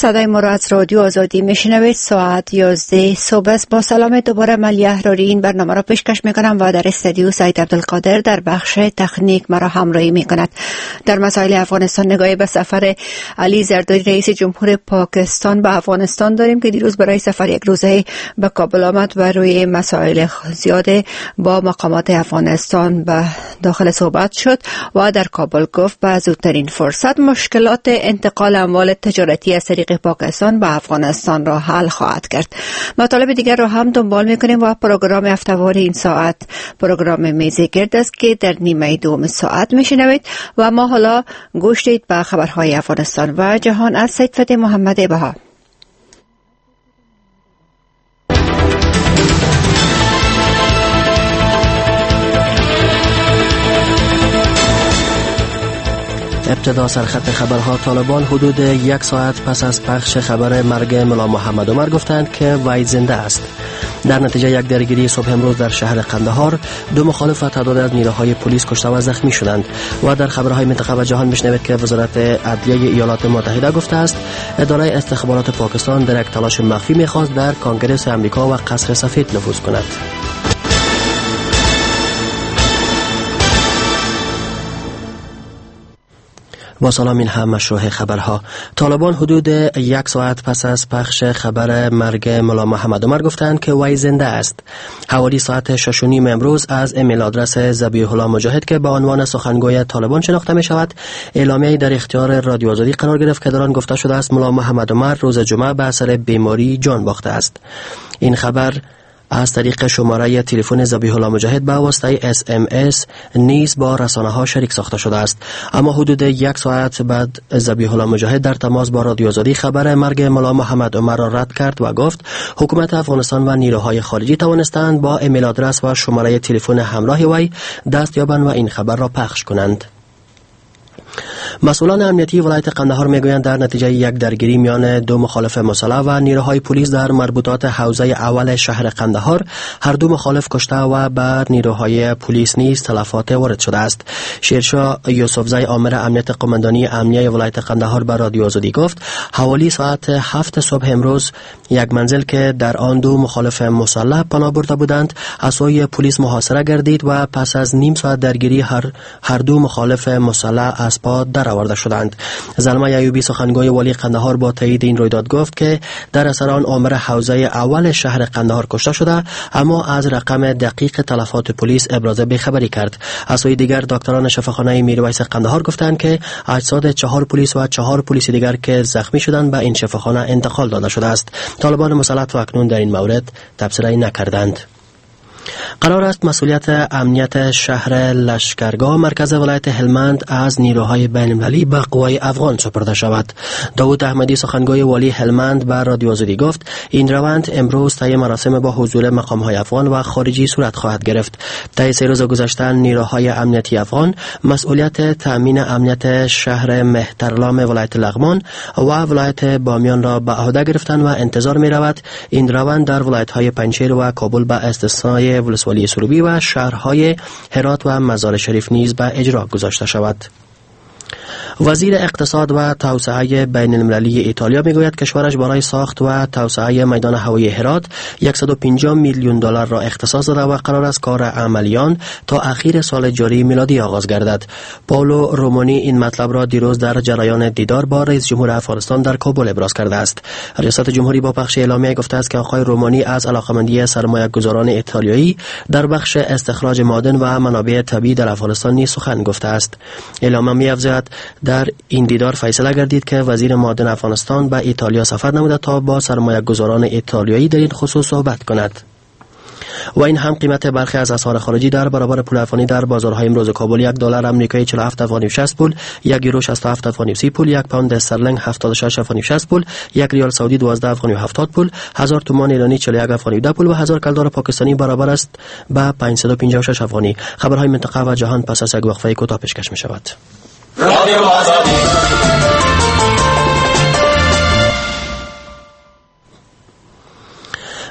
صدای ما را از رادیو آزادی میشنوید. ساعت 11 صبح است. با سلام دوباره ملی احراری این برنامه را پیشکش میکنم و در استودیو سعید عبدالقادر در بخش تکنیک مرا همراهی میکند. در مسائل افغانستان نگاهی به سفر علی زرداری رئیس جمهور پاکستان به افغانستان داریم که دیروز برای سفر یک روزه به کابل آمد و روی مسائل زیاد با مقامات افغانستان به داخل صحبت شد و در کابل گفت به زودترین فرصت مشکلات انتقال اموال تجارتی از طریق پاکستان به افغانستان را حل خواهد کرد. مطالب دیگر را هم دنبال میکنیم و پروگرام هفته‌وار این ساعت پروگرام میز گرد است که در نیمه دوم ساعت میشنوید و ما حالا گوش دید به خبرهای افغانستان و جهان از سید فتح محمد بها. ابتدا سرخط خبرها. طالبان حدود یک ساعت پس از پخش خبر مرگ ملا محمد عمر گفتند که وی زنده است. در نتیجه یک درگیری صبح امروز در شهر قندهار 2 مخالف و تعداد از نیروهای پلیس کشته و زخمی شدند. و در خبرهای منطقه و جهان میشنوید که وزارت عدلیه ایالات متحده گفته است اداره استخبارات پاکستان در یک تلاش مخفی می‌خواست در کنگره آمریکا و قصر سفید نفوذ کند. با سلام، این هم مشروع خبرها. طالبان حدود یک ساعت پس از پخش خبر مرگ ملا محمد عمر گفتند که وی زنده است. حوالی ساعت 6:30 امروز از ایمیل آدرس ذبیح الله مجاهد که به عنوان سخنگوی طالبان شناخته می شود اعلامیه‌ای در اختیار رادیو آزادی قرار گرفت که در آن گفته شده است ملا محمد عمر روز جمعه به اثر بیماری جان باخته است. این خبر از طریق شماره تلفن ذبیح الله مجاهد به واسطه SMS نیز با رسانه‌ها شریک ساخته شده است. اما حدود یک ساعت بعد ذبیح الله مجاهد در تماس با رادیو آزادی خبر مرگ ملا محمد عمر را رد کرد و گفت حکومت افغانستان و نیروهای خارجی توانستند با ایمیل آدرس و شماره تلفن همراه وی دست یابند و این خبر را پخش کنند. مسئولان امنیتی ولایت قندهار میگویند در نتیجه یک درگیری میان 2 مخالف مسلح و نیروهای پلیس در مربوطات حوزه اول شهر قندهار هر 2 مخالف کشته و بر نیروهای پلیس نیز تلفات وارد شده است. شیرشاه یوسفزی آمر امنیت قماندانی امنیه ولایت قندهار به رادیو آزادی گفت حوالی ساعت 7 صبح امروز یک منزل که در آن 2 مخالف مسلح پناه برده بودند از سوی پلیس محاصره گردید و پس از نیم ساعت درگیری هر 2 مخالف مسلح از پا درآورده شدند. زلمه ایوبی سخنگوی والی قندهار با تایید این رویداد گفت که در اثر آن آمر حوزه اول شهر قندهار کشته شده اما از رقم دقیق تلفات پلیس ابراز بیخبری کرد. از سوی دیگر دکتران شفاخانه میرویس قندهار گفتند که اجساد 4 پلیس و 4 پلیس دیگر که زخمی شدند به این شفاخانه انتقال داده شده است. طالبان مسلط اکنون در این مورد تبصره نکردند. قرار است مسئولیت امنیت شهر لشکرگاه مرکز ولایت هلمند از نیروهای بین‌المللی به قوای افغان سپرده شود. داوود احمدی سخنگوی والی هلمند به رادیو آزادی گفت این روند امروز طی مراسم با حضور مقام‌های افغان و خارجی صورت خواهد گرفت. طی 3 روز گذشته نیروهای امنیتی افغان مسئولیت تأمین امنیت شهر مهترلام ولایت لغمان و ولایت بامیان را به عهده گرفتند و انتظار می‌رود این روند در ولایت‌های پنجشیر و کابل به استثنای ولسوالی سروبی و شهرهای هرات و مزار شریف نیز به اجرا گذاشته شود. وزیر اقتصاد و توسعه بین المللی ایتالیا میگوید کشورش برای ساخت و توسعه میدان هوایی هرات 150 میلیون دلار را اختصاص داده و قرار است کار عملیان تا اخیر سال جاری میلادی آغاز گردد. پائولو رومانی این مطلب را دیروز در جریان دیدار با رئیس جمهور افغانستان در کابل ابراز کرده است. ریاست جمهوری با پخش اعلامیه گفته است که آقای رومانی از علاقمندی سرمایه‌گذاران ایتالیایی در بخش استخراج معادن و منابع طبیعی در افغانستان نیز سخن گفته است. اعلامیه می‌افزاید در این دیدار فیصله گردید که وزیر معادن افغانستان به ایتالیا سفر نموده تا با سرمایه‌گذاران ایتالیایی در این خصوص صحبت کند. و این هم قیمت برخی از اسعار خارجی در برابر پول افغانی در بازارهای امروز کابل: 1 دلار آمریکایی 47 افغانی 60 پول، 1 یورو 67 افغانی 30 پول، 1 پوند استرلینگ 76 افغانی 60 پول، 1 ریال سعودی 12 افغانی 70 پول، 1000 تومان ایرانی 41 افغانی 10 پول و 1000 کلدار پاکستانی برابر است به 556 افغانی. خبرهای منطقه و جهان پس از یک وقفه کوتاه پیشکش می‌شود. رادیو آزادی.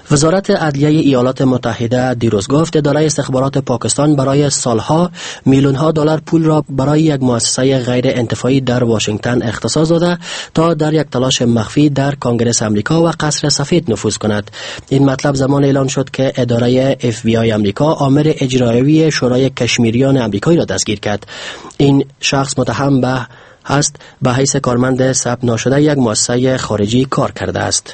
وزارت عدلیه ایالات متحده دیروز گفت اداره استخبارات پاکستان برای سالها میلیون‌ها دلار پول را برای یک مؤسسه غیر انتفاعی در واشنگتن اختصاص داده تا در یک تلاش مخفی در کنگره آمریکا و قصر سفید نفوذ کند. این مطلب زمان اعلان شد که اداره FBI آمریکا آمر اجرایی شورای کشمیریان آمریکایی را دستگیر کرد. این شخص متهم به حیث کارمند ثبت ناشده یک مؤسسه خارجی کار کرده است.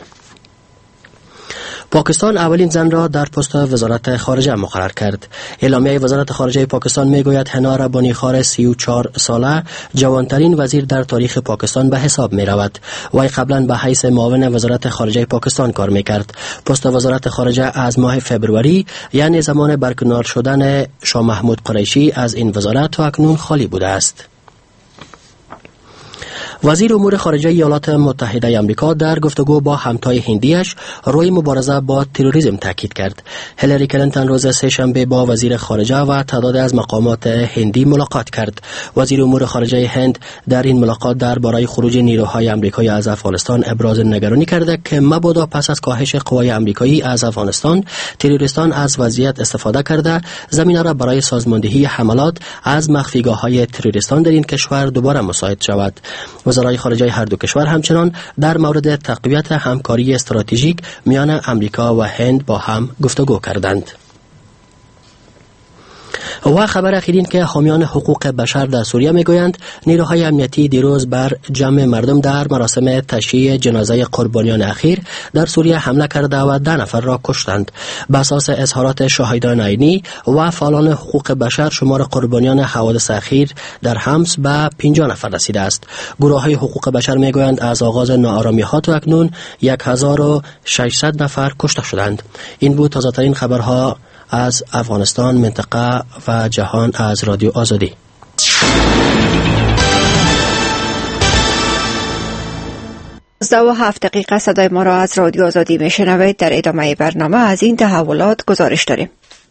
پاکستان اولین زن را در پست وزارت خارجه مقرر کرد. اعلامیه وزارت خارجه پاکستان میگوید حنا ربانی خار 34 ساله جوانترین وزیر در تاریخ پاکستان به حساب می رود. وی قبلا به حیث معاون وزارت خارجه پاکستان کار می کرد. پست وزارت خارجه از ماه فبروری یعنی زمان برکنار شدن شاه محمود قریشی از این وزارت تا اکنون خالی بوده است. وزیر امور خارجه ایالات متحده آمریکا در گفتگو با همتای هندیش روی مبارزه با تروریسم تاکید کرد. هیلاری کلینتون روز سه‌شنبه با وزیر خارجه و تعداد از مقامات هندی ملاقات کرد. وزیر امور خارجه هند در این ملاقات درباره خروج نیروهای آمریکایی از افغانستان ابراز نگرانی کرده که مبادا پس از کاهش قوای آمریکایی از افغانستان تروریستان از وضعیت استفاده کرده زمینه را برای سازماندهی حملات از مخفیگاه‌های تروریستان در این کشور دوباره مساعد شود. وزرای خارجه هر دو کشور همچنان در مورد تقویت همکاری استراتژیک میان آمریکا و هند با هم گفتگو کردند. و خبر اخیرین که حامیان حقوق بشر در سوریه میگویند نیروهای امنیتی دیروز بر جمع مردم در مراسم تشییع جنازه قربانیان اخیر در سوریه حمله کرده و 10 نفر را کشتند. بر اساس اظهارات شاهدان عینی و فعالان حقوق بشر شمار قربانیان حوادث اخیر در حمص به 50 نفر رسیده است. گروه‌های حقوق بشر میگویند از آغاز ناآرامی‌ها تا اکنون 1600 نفر کشته شدند. این بود تازه‌ترین خبرها از افغانستان، منطقه و جهان از رادیو آزادی. و 7 دقیقه صدای ما را از رادیو آزادی میشنوید. در ادامه برنامه از این تحولات گزارش داریم.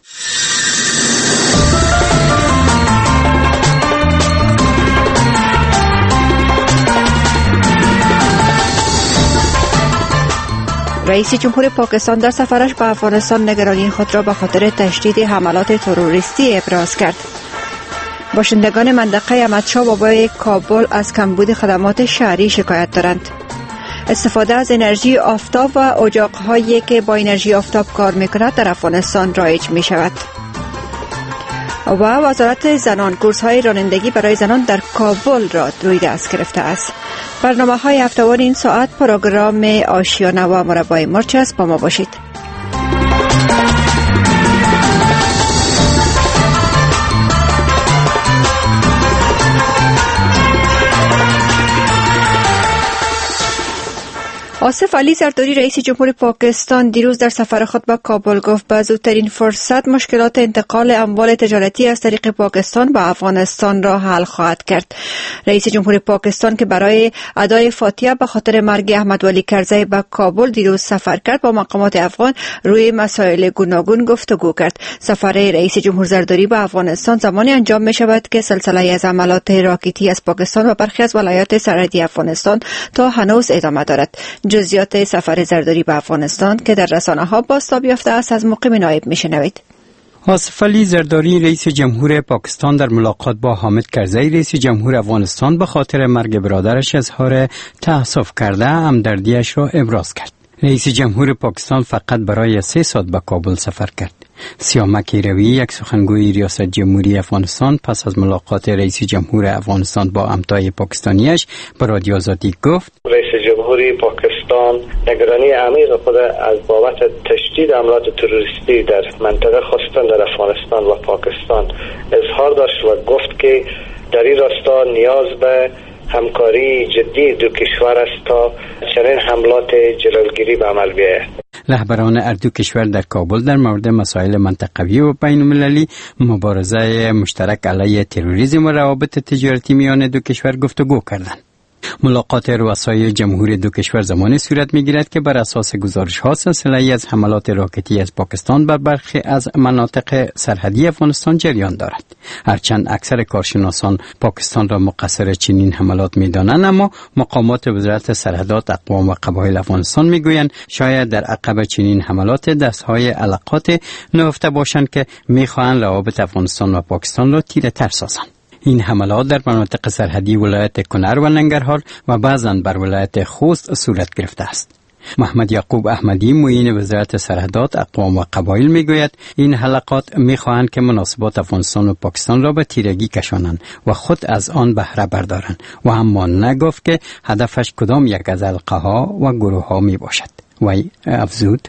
رئیس جمهور پاکستان در سفرش به افغانستان نگرانی خود را به خاطر تشدید حملات تروریستی ابراز کرد. باشندگان منطقه احمدشاه بابای کابل از کمبود خدمات شهری شکایت دارند. استفاده از انرژی آفتاب و اجاق‌هایی که با انرژی آفتاب کار می‌کند در افغانستان رایج می‌شود. و وزارت زنان کورس‌های رانندگی برای زنان در کابل را روی دست گرفته است. برنامه‌های هفته‌وار این ساعت پروگرام آشیانه و مربای مرچ است. با ما باشید. آصف علی زرداری رئیس جمهور پاکستان دیروز در سفر خود به کابل گفت به زودترین فرصت مشکلات انتقال اموال تجارتی از طریق پاکستان به افغانستان را حل خواهد کرد. رئیس جمهور پاکستان که برای ادای فاتحه به خاطر مرگ احمد ولی کرزی به کابل دیروز سفر کرد با مقامات افغان روی مسائل گوناگون گفتگو کرد. سفر رئیس جمهور زرداری به افغانستان زمانی انجام می شود که سلسله از حملات راکتی از پاکستان و برخی از ولایات سرحدی افغانستان تا هنوز ادامه دارد. جزئیات سفر زرداری به افغانستان که در رسانه‌ها بازتاب یافته است از مقیم نایب میشنوید. آصف علی زرداری رئیس جمهور پاکستان در ملاقات با حامد کرزی رئیس جمهور افغانستان به خاطر مرگ برادرش اظهار تأسف کرده همدردیش را ابراز کرد. رئیس جمهور پاکستان فقط برای 3 ساعت به کابل سفر کرد. سیامک روی یک سخنگوی ریاست جمهوری افغانستان پس از ملاقات رئیس جمهور افغانستان با همتای پاکستانیش به رادیو آزادی گفت رئیس جمهوری پاکستان نگرانی عمیق خود از بابت تشدید حملات تروریستی در منطقه خاصتا در افغانستان و پاکستان اظهار داشت و گفت که در این راستا نیاز به همکاری جدی دو کشور است تا چنین حملات جلوگیری به عمل بیاید. رهبران هر دو کشور در کابل در مورد مسائل منطقوی و بین المللی، مبارزه مشترک علیه تروریسم و روابط تجارتی میان دو کشور گفتگو کردند. ملاقات رؤسای جمهور دو کشور زمانی صورت می‌گیرد که بر اساس گزارش‌ها سلسله‌ای از حملات راکتی از پاکستان بر برخی از مناطق سرحدی افغانستان جریان دارد. هرچند اکثر کارشناسان پاکستان را مقصر چنین حملات می‌دانند، اما مقامات وزارت سرحدات اقوام و قبایل افغانستان می‌گویند شاید در عقب چنین حملات دست‌های علاقات نهفته باشند که می‌خواهند روابط افغانستان و پاکستان را تیره‌تر سازند. این حملات در مناطق سرحدی ولایت کنر و ننگرهار و بعضاً بر ولایت خوست صورت گرفته است. محمد یعقوب احمدی معین وزارت سرحدات اقوام و قبایل میگوید این حلقات میخواهند که مناسبات افغانستان و پاکستان را به تیرگی کشانند و خود از آن بهره بردارند و اما نگفت که هدفش کدام یک از حلقه ها و گروه ها می باشد. وی افزود: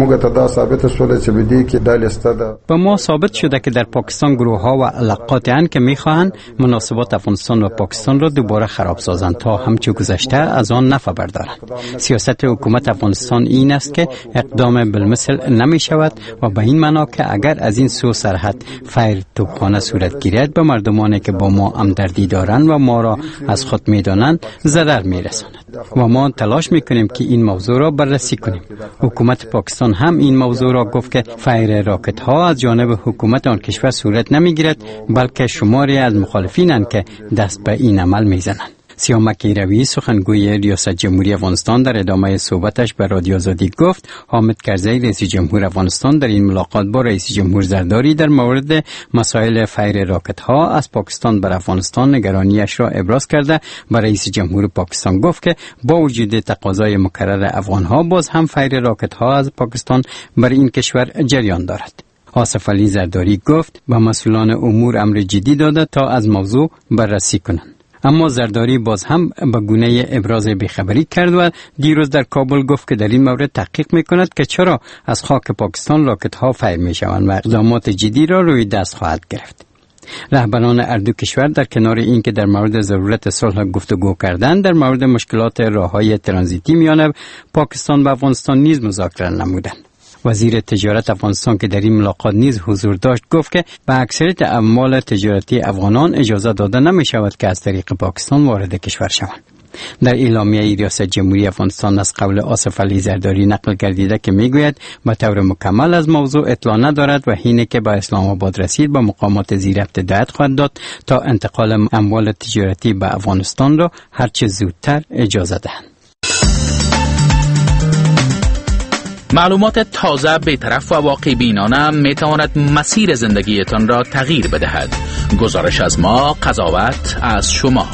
به ما ثابت شده که در پاکستان گروه ها و علاقاتی هستند که میخواهند مناسبات افغانستان و پاکستان را دوباره خراب سازند تا همچو گذشته از آن نفع بردارند. سیاست حکومت افغانستان این است که اقدام بالمثل نمی شود و به این معنا که اگر از این سو سرحد فیر توپخانه صورت گیرد به مردمانی که با ما همدردی دارند و ما را از خود میدانند ضرر میرساند و ما تلاش میکنیم که این موضوع را بررسی کنیم. حکومت پاکستان هم این موضوع را گفت که فیر راکت ها از جانب حکومت آن کشور صورت نمیگیرد، بلکه شماری از مخالفینند که دست به این عمل میزنند. سیامک روی سخنگوی ریاست جمهوری افغانستان در ادامه صحبتش به رادیو آزادی گفت حامد کرزی رئیس جمهور افغانستان در این ملاقات با رئیس جمهور زرداری در مورد مسائل فیر راکت ها از پاکستان بر افغانستان نگرانیش را ابراز کرده. با رئیس جمهور پاکستان گفت که با وجود تقاضای مکرر افغان ها باز هم فیر راکت ها از پاکستان بر این کشور جریان دارد. آصف علی زرداری گفت به مسئولان امور امر جدی داده تا از موضوع بررسی کنند. اما زرداری باز هم به گونه ابراز بیخبری کرد و دیروز در کابل گفت که در این مورد تحقیق میکند که چرا از خاک پاکستان راکت ها فیر میشوند و اقدامات جدی را روی دست خواهد گرفت. رهبران هر دو کشور در کنار این که در مورد ضرورت صلح گفتگو کردند، در مورد مشکلات راههای ترانزیتی میان پاکستان و افغانستان نیز مذاکره نمودند. وزیر تجارت افغانستان که در این ملاقات نیز حضور داشت گفت که به اکثریت اموال تجارتی افغانان اجازه داده نمی شود که از طریق پاکستان وارد کشور شوند. در اعلامیه ریاست جمهوری افغانستان از قول آصف علی زرداری نقل گردیده که میگوید به طور مکمل از موضوع اطلاع ندارد و حین که به اسلام آباد رسید به مقامات زیربط هدایت خواهد داد تا انتقال اموال تجارتی به افغانستان را هرچه زودتر اجازه دهند. معلومات تازه، بی‌طرف و واقع بینانه می تواند مسیر زندگیتان را تغییر بدهد. گزارش از ما، قضاوت از شما.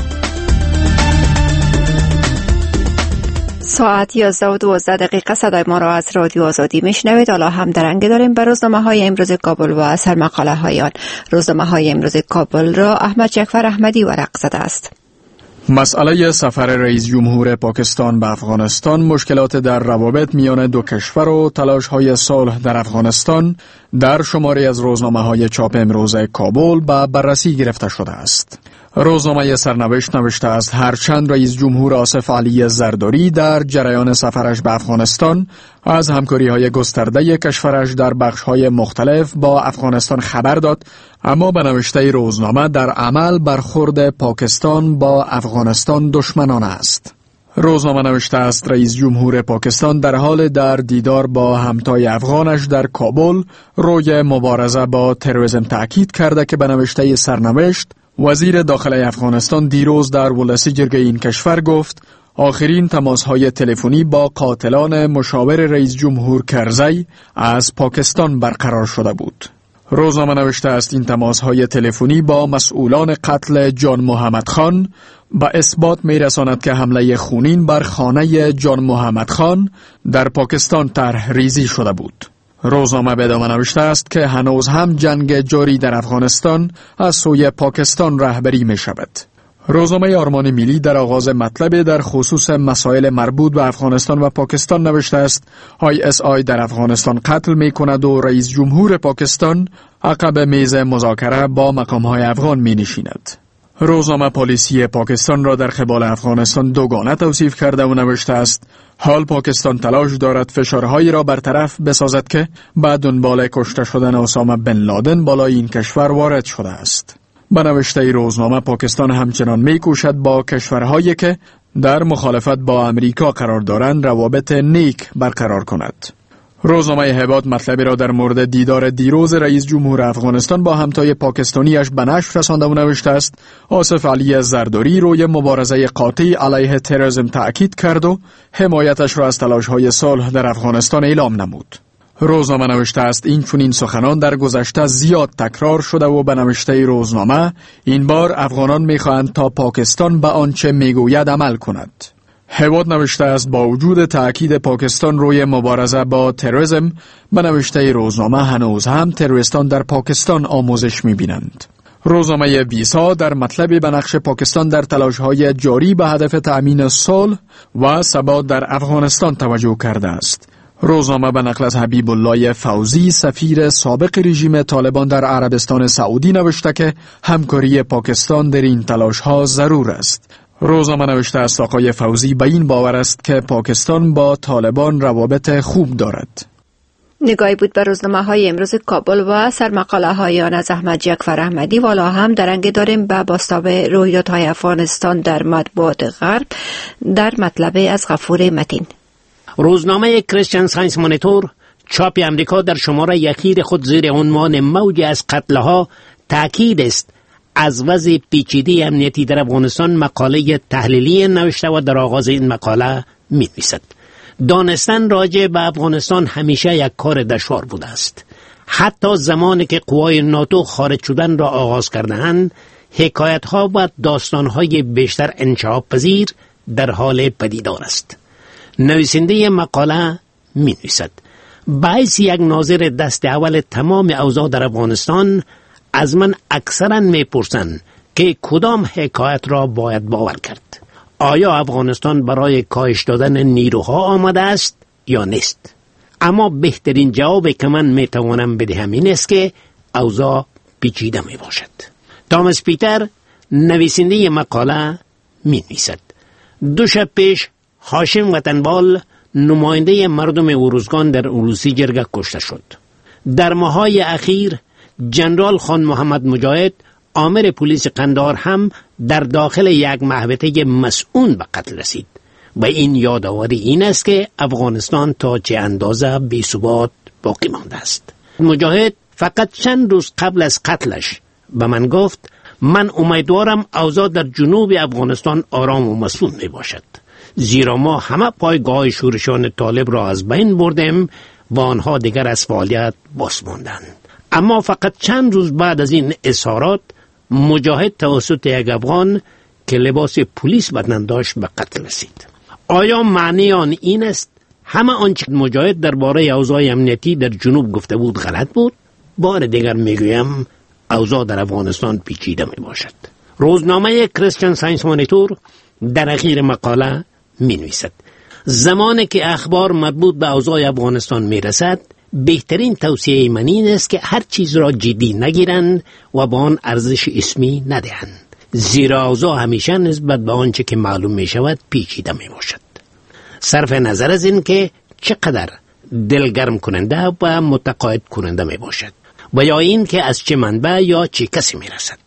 ساعت 11:12 صدای ما را از رادیو آزادی میشنوید. حالا هم درنگ داریم به روزنامه‌های امروز کابل و سرمقاله‌های آن. روزنامه‌های امروز کابل را احمد جعفر احمدی ورق زده است. مسئله سفر رئیس جمهور پاکستان به افغانستان، مشکلات در روابط میان دو کشور و تلاش‌های صلح در افغانستان در شماری از روزنامه‌های چاپ امروز کابل به بررسی گرفته شده است. روزنامه سرنوشت نوشته است هرچند رئیس جمهور آصف علی زرداری در جریان سفرش به افغانستان از همکاری‌های گسترده کشورش در بخش‌های مختلف با افغانستان خبر داد، اما به نوشته روزنامه در عمل برخورد پاکستان با افغانستان دشمنانه است. روزنامه نوشته است رئیس جمهور پاکستان در حال در دیدار با همتای افغانش در کابل روی مبارزه با تروریسم تأکید کرده که به نوشته سرنوشت وزیر داخلی افغانستان دیروز در ولسی جرگه این کشور گفت آخرین تماس‌های تلفنی با قاتلان مشاور رئیس جمهور کرزی از پاکستان برقرار شده بود. روزنامه نوشته است این تماس‌های تلفنی با مسئولان قتل جان محمد خان به اثبات می‌رساند که حمله خونین بر خانه جان محمد خان در پاکستان طرح ریزی شده بود. روزنامه به ادامه نوشته است که هنوز هم جنگ جاری در افغانستان از سوی پاکستان رهبری می شود. روزنامه آرمان ملی در آغاز مطلب در خصوص مسائل مربوط به افغانستان و پاکستان نوشته است ISI در افغانستان قتل می کند و رئیس جمهور پاکستان عقب میز مذاکره با مقامهای افغان می نشیند. روزنامه پلیسی پاکستان را در قبال افغانستان دوگانه توصیف کرده و نوشته است حال پاکستان تلاش دارد فشارهایی را برطرف بسازد که بعد دنبال کشته شدن اسامه بن لادن بالای این کشور وارد شده است. به نوشته روزنامه پاکستان همچنان می‌کوشد با کشورهایی که در مخالفت با امریکا قرار دارند روابط نیک برقرار کند. روزنامه هبات مطلبی را در مورد دیدار دیروز رئیس جمهور افغانستان با همتای پاکستانیش به نشر رسانده و نوشته است آصف علی زرداری روی مبارزه قاطع علیه تروریسم تأکید کرد و حمایتش را از تلاش‌های صلح در افغانستان اعلام نمود. روزنامه نوشته است این چنین سخنان در گذشته زیاد تکرار شده و به نوشته روزنامه این بار افغانان می‌خواهند تا پاکستان به آنچه میگوید عمل کند. هبات نوشته است با وجود تأکید پاکستان روی مبارزه با تروریسم، به نوشته روزنامه هنوز هم تروریستان در پاکستان آموزش می‌بینند. روزنامه ویسا در مطلبی به نقش پاکستان در تلاش‌های جاری به هدف تأمین صلح و ثبات در افغانستان توجه کرده است. روزنامه به نقل از حبیب الله فوزی سفیر سابق رژیم طالبان در عربستان سعودی نوشته که همکاری پاکستان در این تلاش‌ها ضرور است. روزنامه نوشته است آقای فوزی به این باور است که پاکستان با طالبان روابط خوب دارد. نگاهی بود به روزنامه‌های امروز کابل و سرمقاله‌های آن از احمد جعفر احمدی. والا هم درنگ داریم به بازتاب رویدادهای افغانستان در مطبوعات غرب در مطلب از غفور متین. روزنامه کریستین ساینس مانیتور چاپ امریکا در شماره اخیر خود زیر عنوان موج از قتلها تأکید است از وضع پیچیده امنیتی در افغانستان مقاله تحلیلی نوشته و در آغاز این مقاله می‌نویسد دانستن راجع به افغانستان همیشه یک کار دشوار بوده است. حتی زمانی که قوای ناتو خارج شدن را آغاز کرده‌اند، حکایت‌ها و داستان‌های بیشتر انشعاب پذیر در حال پدیدار است. نویسنده مقاله می‌نویسد باعث یک ناظر دست اول تمام اوضاع در افغانستان از من اکثرا می‌پرسند که کدام حکایت را باید باور کرد. آیا افغانستان برای کاهش دادن نیروها آمده است یا نیست؟ اما بهترین جوابی که من میتوانم بدهم این است که اوضاع پیچیده می باشد. تامس پیتر نویسنده مقاله می‌نویسد 2 شب پیش هاشم وطنبال نماینده مردم اوروزگان در اولوسی جرگه کشته شد. در ماه‌های اخیر جنرال خان محمد مجاهد آمر پلیس قندهار هم در داخل یک محوطه مسئول به قتل رسید و این یادآوری این است که افغانستان تا چه اندازه بی‌ثبات باقی مانده است. مجاهد فقط چند روز قبل از قتلش به من گفت من امیدوارم اوضاع در جنوب افغانستان آرام و مسئول می باشد، زیرا ما همه پایگاه شورشان طالب را از بین بردیم و آنها دیگر از فعالیت باز ماندند. اما فقط چند روز بعد از این اظهارات مجاهد توسط یک افغان که لباس پلیس بدن داشت به قتل رسید. آیا معنی آن این است همه آنچه مجاهد درباره اوضاع امنیتی در جنوب گفته بود غلط بود؟ بار دیگر میگویم اوضاع در افغانستان پیچیده می باشد. روزنامه کریستین ساینس مانیتور در اخیر مقاله می نویسد زمانی که اخبار مربوط به اوضاع افغانستان می رسد بهترین توصیه من این است که هر چیز را جدی نگیرند و با آن ارزش اسمی ندهند، زیرا اوضاع همیشه نسبت به آنچه که معلوم می شود پیچیده می باشد. صرف نظر از این که چقدر دلگرم کننده و متقاعد کننده می باشد و یا این که از چه منبع یا چه کسی می رسد.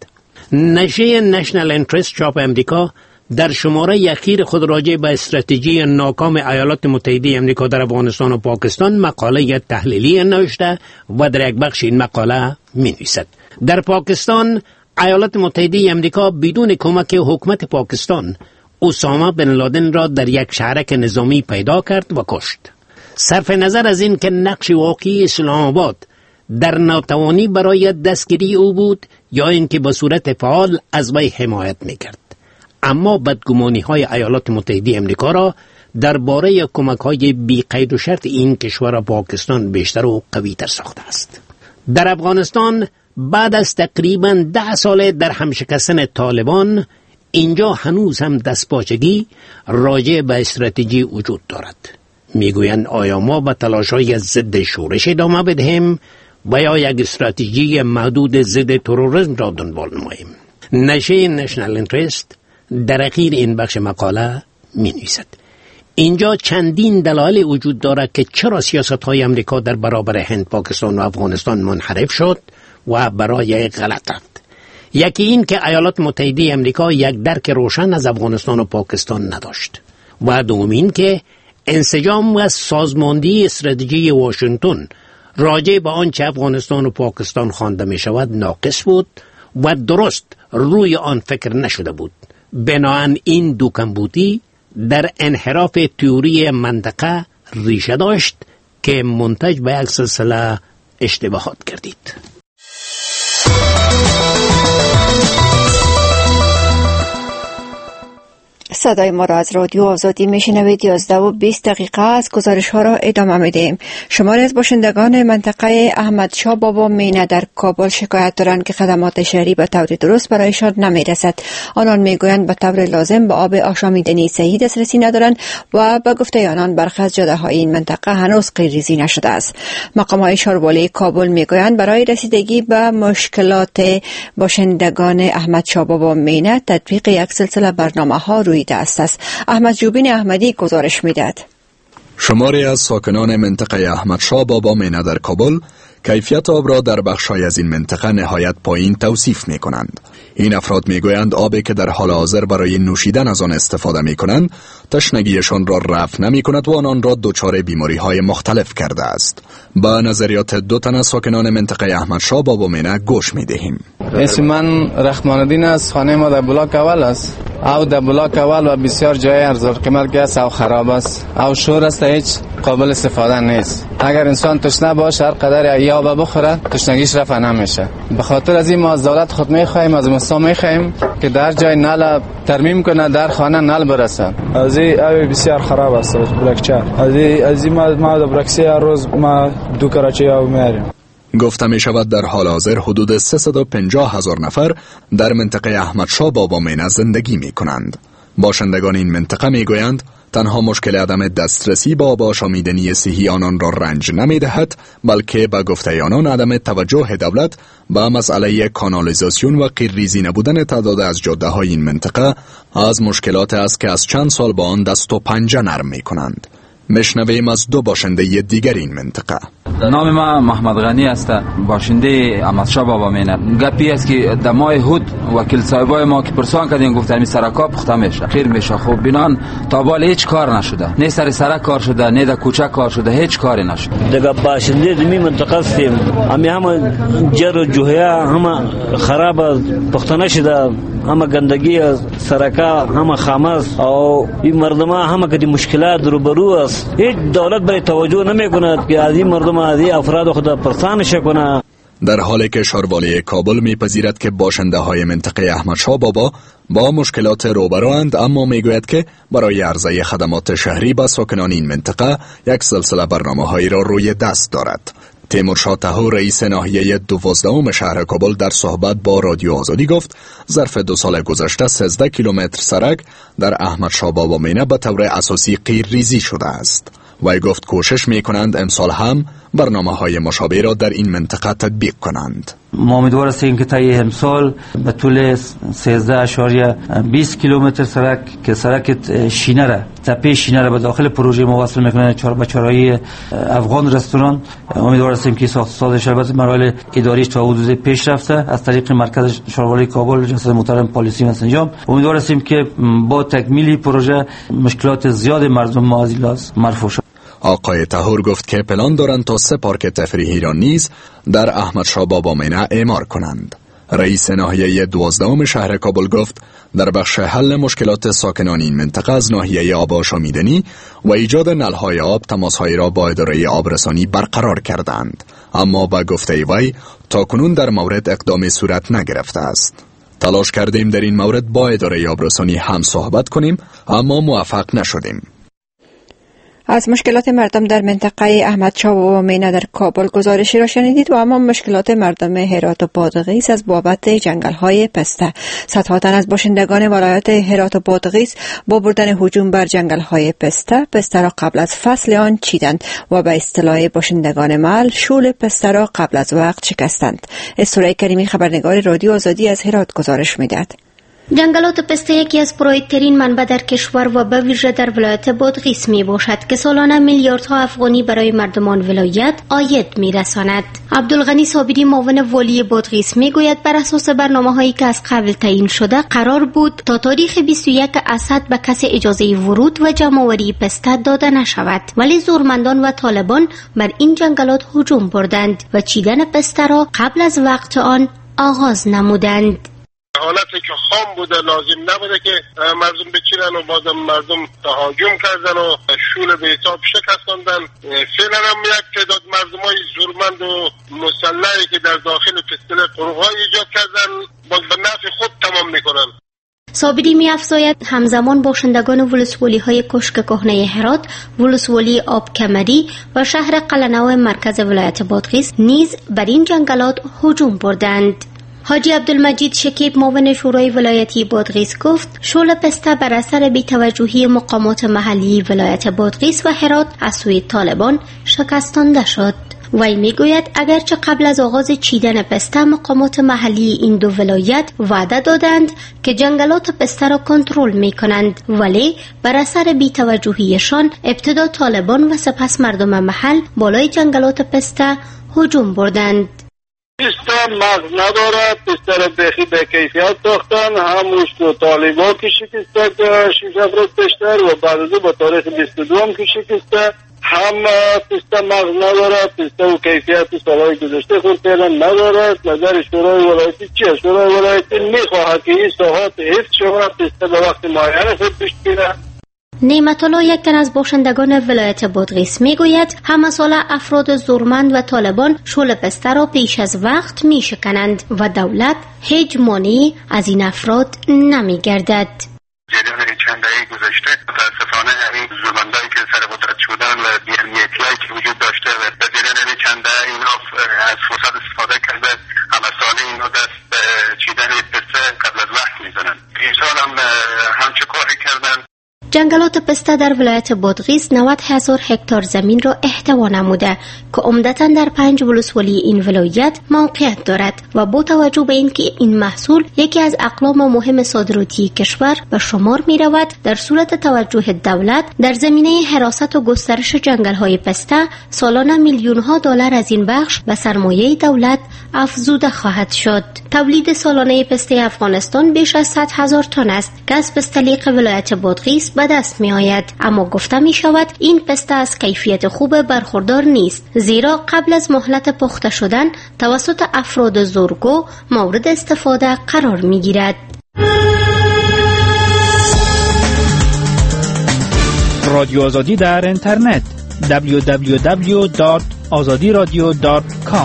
نشریه نشنل انترست چاپ امریکا در شماره اخیر خود راجع به استراتژی ناکام ایالات متحده امریکا در افغانستان و پاکستان مقاله تحلیلی نوشته و در یک بخش این مقاله می‌نویسد در پاکستان ایالات متحده امریکا بدون کمک حکومت پاکستان اسامه بن لادن را در یک شهرک نظامی پیدا کرد و کشت. صرف نظر از این که نقش واقعی اسلام آباد در ناتوانی برای دستگیری او بود یا اینکه به صورت فعال از وی حمایت می‌کرد، اما بدگمانی‌های ایالات متحده امریکا را درباره کمک‌های بی‌قید و شرط این کشور پاکستان بیشتر و قوی‌تر ساخته است. در افغانستان بعد از تقریباً 10 سال در همشکستن طالبان اینجا هنوز هم دستپاچگی راجع به استراتژی وجود دارد. میگویند آیا ما به تلاش‌های ضد شورش ادامه بدهیم و یا یک استراتژی محدود ضد تروریسم را دنبال نماییم؟ نشریه نشنل انترست در اخیر این بخش مقاله می نویسد اینجا چندین دلایل وجود دارد که چرا سیاست‌های امریکا در برابر هند، پاکستان و افغانستان منحرف شد و برای غلط رفت. یکی این که ایالات متحده امریکا یک درک روشن از افغانستان و پاکستان نداشت و دوم این که انسجام و سازماندهی استراتژی واشنگتن راجع به آنچه افغانستان و پاکستان خوانده می شود ناقص بود و درست روی آن فکر نشده بود. بنابراین این دو کمبودی در انحراف تئوری منطقه ریشه داشت که منتج به یک سلسله اشتباهات گردید. صدای ما را از رادیو آزادی میشنوید. 11:20 از گزارش ها را ادامه میدیم. شماری از باشندگان منطقه احمد شاه بابا مینه در کابل شکایت دارند که خدمات شهری به طور درست برایشان نمیرسد. آنان میگویند به طور لازم به آب آشامیدنی صحیح دسترسی ندارند و به گفته آنان برخی از جاده های این منطقه هنوز غیرریزی نشده است. مقام های شهروالی کابل میگویند برای رسیدگی به مشکلات باشندگان احمد شاه بابا مینه تطبیق یک سلسله برنامه ها روی است. احمد جوبین احمدی گزارش میدهد. شماری از ساکنان منطقه احمد شاه بابا مینه در کابل کیفیت آب را در بخشای از این منطقه نهایت پایین توصیف می کنند. این افراد می گویند آبی که در حال حاضر برای نوشیدن از آن استفاده می کنند تشنگیشان را رفع نمی کند و آنان را دچار بیماری های مختلف کرده است. با نظریات دو تن از ساکنان منطقه احمد شاه بابا مینه گوش می دهیم. اسم من رحمان الدین است. خانه ما در بلاک اول است. او در بلاک اول و بسیار جای ارزان قیمت گس او خراب است. او شور است، هیچ قابل استفاده نیست. اگر انسان تشنه باشه هر قدر آب بخوره تشنگیش رفع نمیشه. به خاطر از این ما از دولت خود میخواهیم، از مستان میخواهیم که در جای نل ترمیم کنه، در خانه نل برسه. از این آب بسیار خراب است بلاک 4. از این ما در بلاک 3 روز ما 2 کراچی آب میاریم. گفته می شود در حال حاضر حدود 350,000 نفر در منطقه احمد شاه بابا مینه زندگی می کنند. باشندگان این منطقه می گویند تنها مشکل عدم دسترسی به آب آشامیدنی صحی آنان را رنج نمی دهد، بلکه به گفته آنان عدم توجه دولت به مسئله کانالیزاسیون و غیرریزی نبودن تعداد از جاده های این منطقه از مشکلات است که از چند سال با آن دست و پنجه نرم می کنند. مشنویم از دو باشنده دیگر این منطقه. نام ما محمد غنی است، باشنده احمد شاه بابا مینه. گپی است که در ماه هود وکیل صاحبای ما که پرسان کردیم گفتن می سرکا پخته میشه، خیر میشه. خب بنان تا بالا هیچ کار نشده، نه سر سرک کار شده، نه در کوچه کار شده، هیچ کاری نشده. دیگه باشنده می منطقه هستیم، همه جر و جوهیا همه خراب پخته نشده، همه گندگی سرکا همه خامس او این مردم همه کدی مشکلات روبرو است. هیچ دولت به توجه نمیکند که از این مردم از این افراد خود پرسانش کنه. در حالی که شهروالی کابل میپذیرد که باشنده های منطقه احمد شاه بابا با مشکلات روبروند، اما میگوید که برای عرضه خدمات شهری به ساکنان این منطقه یک سلسله برنامه‌هایی را روی دست دارد. تیمورشاه طاهور رئیس ناحیه 12 شهر کابل در صحبت با رادیو آزادی گفت ظرف 2 سال گذشته 13 کیلومتر سرک در احمد شاه بابا مینه به طور اساسی غیرریزی شده است. وی گفت کوشش میکنند امسال هم برنامه‌های مشابه را در این منطقه تطبیق کنند. ما امیدوار هستیم که تا امسال به طول 13.20 کیلومتر سرک که سرک شینه را تپه شینه را به داخل پروژه موصل میکنه به چهارراه افغان رستوران. امیدوار هستیم که سازش البته مراحل اداریش تا حدود پیش رفته از طریق مرکز شهروالی کابل جناب محترم پالیسی و سنجام. امیدوار هستیم که با تکمیل پروژه مشکلات زیاد مردم ما از این لحاظ مرفوع شود. آقای طاهور گفت که پلان دارند تا 3 پارک تفریحی را نیز در احمد شاه بابا مینه اعمار کنند. رئیس ناحیه 12 شهر کابل گفت در بخش حل مشکلات ساکنان این منطقه از ناحیه آب آشامیدنی و ایجاد نلهای آب تماسهایی را با اداره آبرسانی برقرار کردند، اما با گفته وی تاکنون در مورد اقدام صورت نگرفته است. تلاش کردیم در این مورد با اداره آبرسانی هم صحبت کنیم اما موفق نشدیم. از مشکلات مردم در منطقه احمد شاه بابا مینه در کابل گزارشی را شنیدید و اما مشکلات مردم هرات و بادغیس از بابت جنگل‌های پسته. صدها تن از باشندگان ولایت هرات و بادغیس با بردن هجوم بر جنگل‌های پسته را قبل از فصل آن چیدند و به اصطلاح باشندگان محل شول پسته را قبل از وقت شکستند. اسرای کریمی خبرنگار رادیو آزادی از هرات گزارش می‌دهد. جنگلات پسته یکی از پرایدترین منبع در کشور و به ویژه در ولایت بادغیس می باشد که سالانه میلیاردها افغانی برای مردمان ولایت عاید می رساند. عبدالغنی صابری معاون والی بادغیس می گوید بر اساس برنامه‌هایی که از قبل تعیین شده قرار بود تا تاریخ 21 اسد به کسی اجازه ورود و جمع‌آوری پسته داده نشود، ولی زورمندان و طالبان بر این جنگلات هجوم بردند و چیدن پسته را قبل از وقت آن آغاز نمودند. حالتی که خام بوده، لازم نبوده که مردم بچینن و بازم مردم تهاجم کردن و شول به حساب شکستاندن. فعلا هم یک تعداد مردمای زورمند و مسلحی که در داخل پستله قروهای ایجاد کردن باز به نفع خود تمام میکنن. صابری می افزاید همزمان باشندگان ولسوالی های کشک کهنه هرات، ولسوالی آب کمری و شهر قلنو مرکز ولایت بادغیس نیز بر این جنگلات هجوم بردند. حاجی عبدالمجید شکیب معاون شورای ولایتی بادغیس گفت شعله پسته بر اثر بی‌توجهی مقامات محلی ولایت بادغیس و هرات از سوی طالبان شکستانده شد. وی میگوید اگرچه قبل از آغاز چیدن پسته مقامات محلی این دو ولایت وعده دادند که جنگلات پسته را کنترل میکنند، ولی بر اثر بی‌توجهیشان ابتدا طالبان و سپس مردم محل بالای جنگلات پسته هجوم بردند. پسته مغز ندارد، پسته را بخی به کیفیت ساختن، هموش تو طالبان که شکسته که 6 افراد پیشتر و بعد از با تاریخ 22 هم که شکسته. هم پسته مغز ندارد، پسته و کیفیت سالهای گذشته خود فعلا ندارد. نظر شورای ولایتی چیه؟ شورای ولایتی میخواهد که این ساحات حفظ شود، پسته به وقت معین خود پیش گیرد. نعمت الله یک تن از باشندگان ولایت بادغیس میگوید همه سال افراد زورمند و طالبان شعله پسته را پیش از وقت میشکنند و دولت هیچ مانعی از این افراد نمیگردد. جریان چند دهه گذشته متاسفانه این زورمندایی که سر قدرت شدن و بی‌امنیتی‌هایی که وجود داشته و در جریان چند دهه اینا از فرصت استفاده کرده همه ساله اینا دست به چیدن پسته قبل از وقت میزنن. این سال هم همچه کاری کردن. جنگلات پسته در ولایت بادغیس 90,000 هکتار زمین را احتوا نموده که عمدتاً در 5 ولسوالی این ولایت موقعیت دارد و با توجه به اینکه این محصول یکی از اقلام مهم صادراتی کشور به شمار می رود، در صورت توجه دولت در زمینه حراست و گسترش جنگل‌های پسته سالانه میلیون‌ها دلار از این بخش به سرمایه دولت افزوده خواهد شد. تولید سالانه پسته افغانستان بیش از 100,000 تن است که از پستلیق ولایت بادغیس به دست می آید، اما گفته می شود این پسته از کیفیت خوب برخوردار نیست، زیرا قبل از مهلت پخته شدن توسط افراد زورگو مورد استفاده قرار می گیرد. رادیو آزادی در اینترنت www.azadiradio.com.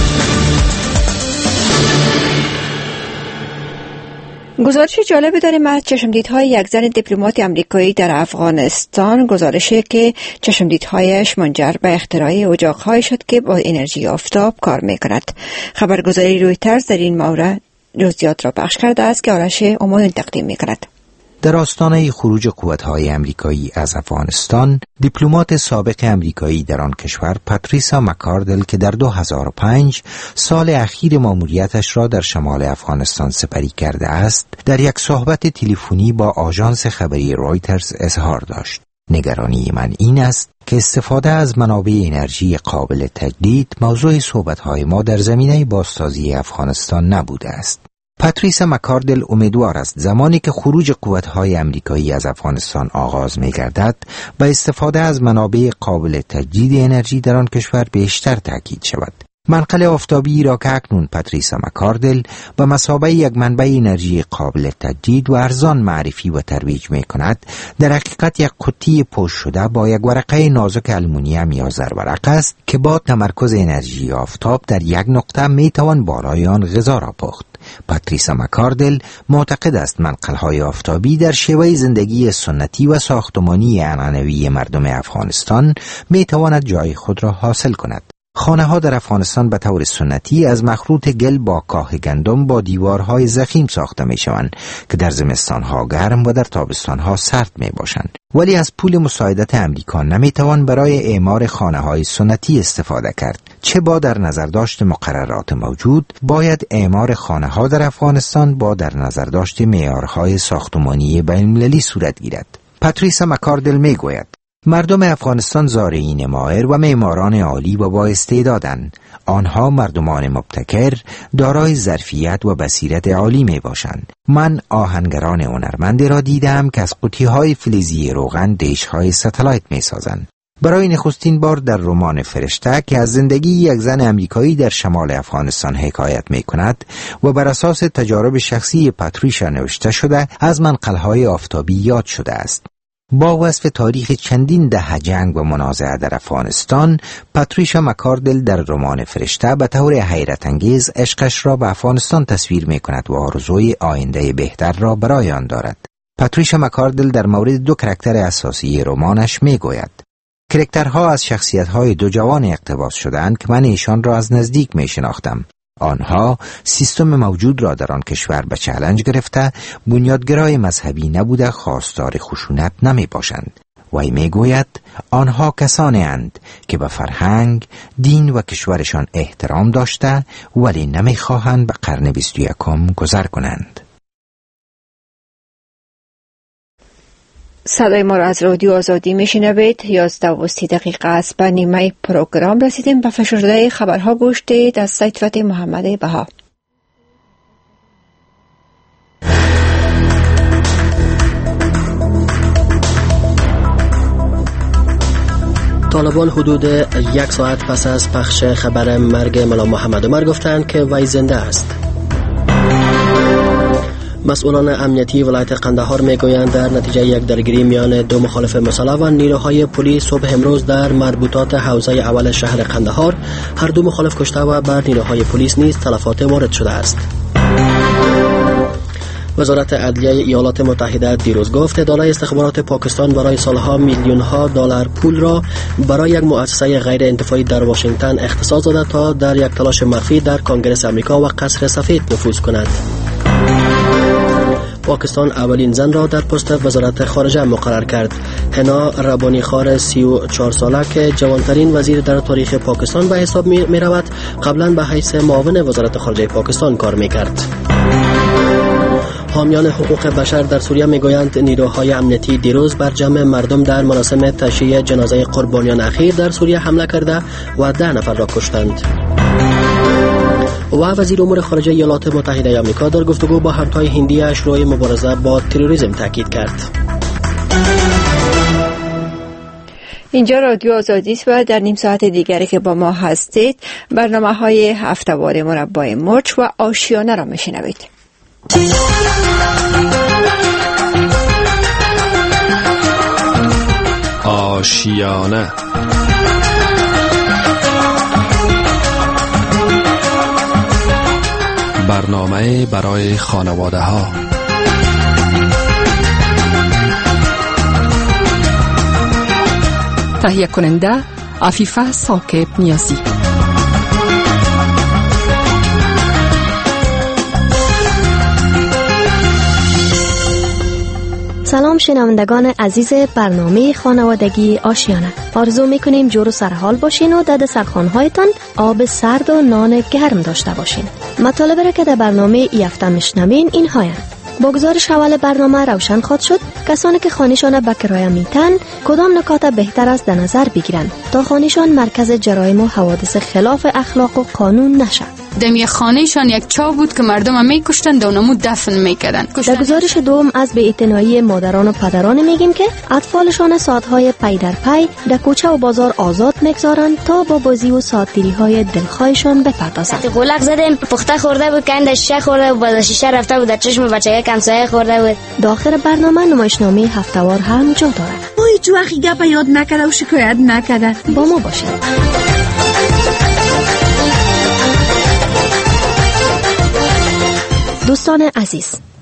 گزارش جالبی داریم از چشمدیدهای یک زن دیپلمات آمریکایی در افغانستان. گزارشی که چشمدیدهایش منجر به اختراع اجاق‌هایی شد که با انرژی آفتاب کار می‌کند. خبرگزاری رویترز در این مورد جزئیات را پخش کرده است که آرش امانی تقدیم می‌کند. در آستانه خروج قوت‌های آمریکایی از افغانستان، دیپلمات سابق آمریکایی در آن کشور پاتریسا مکاردل که در 2005 سال اخیر مأموریتش را در شمال افغانستان سپری کرده است، در یک صحبت تلفنی با آژانس خبری رویترز اظهار داشت: نگرانی من این است که استفاده از منابع انرژی قابل تجدید موضوع صحبت‌های ما در زمینه بازسازی افغانستان نبوده است. پاتریسا مکاردل امیدوار است زمانی که خروج قوت‌های آمریکایی از افغانستان آغاز می‌گردد به استفاده از منابع قابل تجدید انرژی در آن کشور بیشتر تاکید شود. منقل آفتابی را که اکنون پاتریسا مکاردل به مثابه یک منبع انرژی قابل تجدید و ارزان معرفی و ترویج می‌کند، در حقیقت یک قطعه پوش شده با یک ورقه نازک آلومینیوم یا زرورق است که با تمرکز انرژی آفتاب در یک نقطه می‌توان بالای آن غذا را پخت. پاتریسا مکاردل معتقد است منقل‌های آفتابی در شیوه زندگی سنتی و ساختمانی عنعنوی مردم افغانستان می‌تواند جای خود را حاصل کند. خانه ها در افغانستان به طور سنتی از مخلوط گل با کاه گندم با دیوارهای ضخیم ساخته می شوند که در زمستان ها گرم و در تابستان ها سرد می باشند. ولی از پول مساعدت امریکا نمی توان برای اعمار خانه های سنتی استفاده کرد. چه با در نظر داشت مقررات موجود، باید اعمار خانه ها در افغانستان با در نظر داشت معیارهای ساختمانی بین‌المللی صورت گیرد. پاتریسا مکاردل می گوید مردم افغانستان زارعین ماهر و معماران عالی و با استعدادند. آنها مردمان مبتکر، دارای ظرفیت و بصیرت عالی می باشند. من آهنگران هنرمندی را دیدم که از قوطی‌های فلزی روغن دیش‌های ستلایت می سازند. برای نخستین بار در رمان فرشته که از زندگی یک زن امریکایی در شمال افغانستان حکایت می کند و بر اساس تجارب شخصی پاتریشا نوشته شده، از منقل‌های آفتابی یاد شده است. با وصف تاریخ چندین دهه جنگ و منازعه در افغانستان، پاتریشا مکاردل در رمان فرشته به طور حیرت انگیز عشقش را به افغانستان تصویر می کند و آرزوی آینده بهتر را برای آن دارد. پاتریشا مکاردل در مورد دو کاراکتر اساسی رمانش می گوید کاراکترها از شخصیت‌های دو جوان اقتباس شدند که من ایشان را از نزدیک می شناختم. آنها سیستم موجود را در آن کشور به چالش گرفته، بنیادگرای مذهبی نبوده، خواستار خشونت نمی باشند. وی می گوید آنها کسانی اند که به فرهنگ، دین و کشورشان احترام داشته ولی نمی خواهند به قرن 21 گذر کنند. صدای ما را از رادیو آزادی میشنوید. 11:30 است. به نیمه پروگرام رسیدیم. به فشرده خبرها گوش دهید از سایت فتح محمد بها. طالبان حدود 1 ساعت پس از پخش خبر مرگ ملا محمد عمر گفتند که وی زنده است. مسئولان امنیتی ولایت قندهار میگویند در نتیجه یک درگیری میان دو مخالف مسلح و نیروهای پلیس صبح امروز در مربوطات حوزه اول شهر قندهار هر دو مخالف کشته و بر نیروهای پلیس نیز تلفات وارد شده است. وزارت عدلیه ایالات متحده دیروز گفت اداره استخبارات پاکستان برای سالها میلیون‌ها دلار پول را برای یک مؤسسه غیر انتفاعی در واشنگتن اختصاص داده تا در یک تلاش مخفی در کنگره آمریکا و قصر سفید نفوذ کند. پاکستان اولین زن را در پست وزارت خارجه مقرر کرد. حنا ربانی خار 34 ساله که جوانترین وزیر در تاریخ پاکستان به حساب می رود، قبلا به حیث معاون وزارت خارجه پاکستان کار می کرد. حامیان حقوق بشر در سوریه میگویند نیروهای امنیتی دیروز بر جمع مردم در مراسم تشییع جنازه قربانیان اخیر در سوریه حمله کرده و 10 نفر را کشتند. و وزیر امور خارجه ایالات متحده آمریکا در گفتگو با همتای هندیش روی مبارزه با تروریسم تاکید کرد. اینجا رادیو آزادی است و در نیم ساعت دیگری که با ما هستید برنامه‌های هفته‌وار مربع مرچ و آشیانه را میشنوید. آشیانه برنامه برای خانواده ها. تهیه کننده عفیفه ثاقب نیازی. سلام شنوندگان عزیز برنامه خانوادگی آشیانه. آرزو میکنیم جور و سرحال باشین و در دسترخوان‌هایتان آب سرد و نان گرم داشته باشین. مطالبی را که در برنامه ای هفته میشنوین این هایند. با گزارش اول برنامه روشن خواهد شد کسانی که خانه‌شان به کرایه میتن کدام نکات بهتر است در نظر بگیرند تا خانه‌شان مرکز جرایم و حوادث خلاف اخلاق و قانون نشه. دمی خانهشان یک چاه بود که مردم هم میکشتند و نمود دفن میکردند. در گزارش دوم از بی‌اعتنایی مادران و پدران میگیم که اطفالشان ساعتهای پی در پی در کوچه و بازار آزاد میگذارند تا با بازی و ساعتگیری‌های دلخواهشان بپردازند. قلق زدیم پخته خورده بود که اندش شیشه خورده بود باز شیشه رفته بود در چشم بچه‌ها همسایه خورده بود. داخل برنامه نمایشنامه هفته‌وار هم جا دارد. هیچ وقت گپ یاد نکرده و شکایت نکرده. با ما باشید. دوستان عزیز،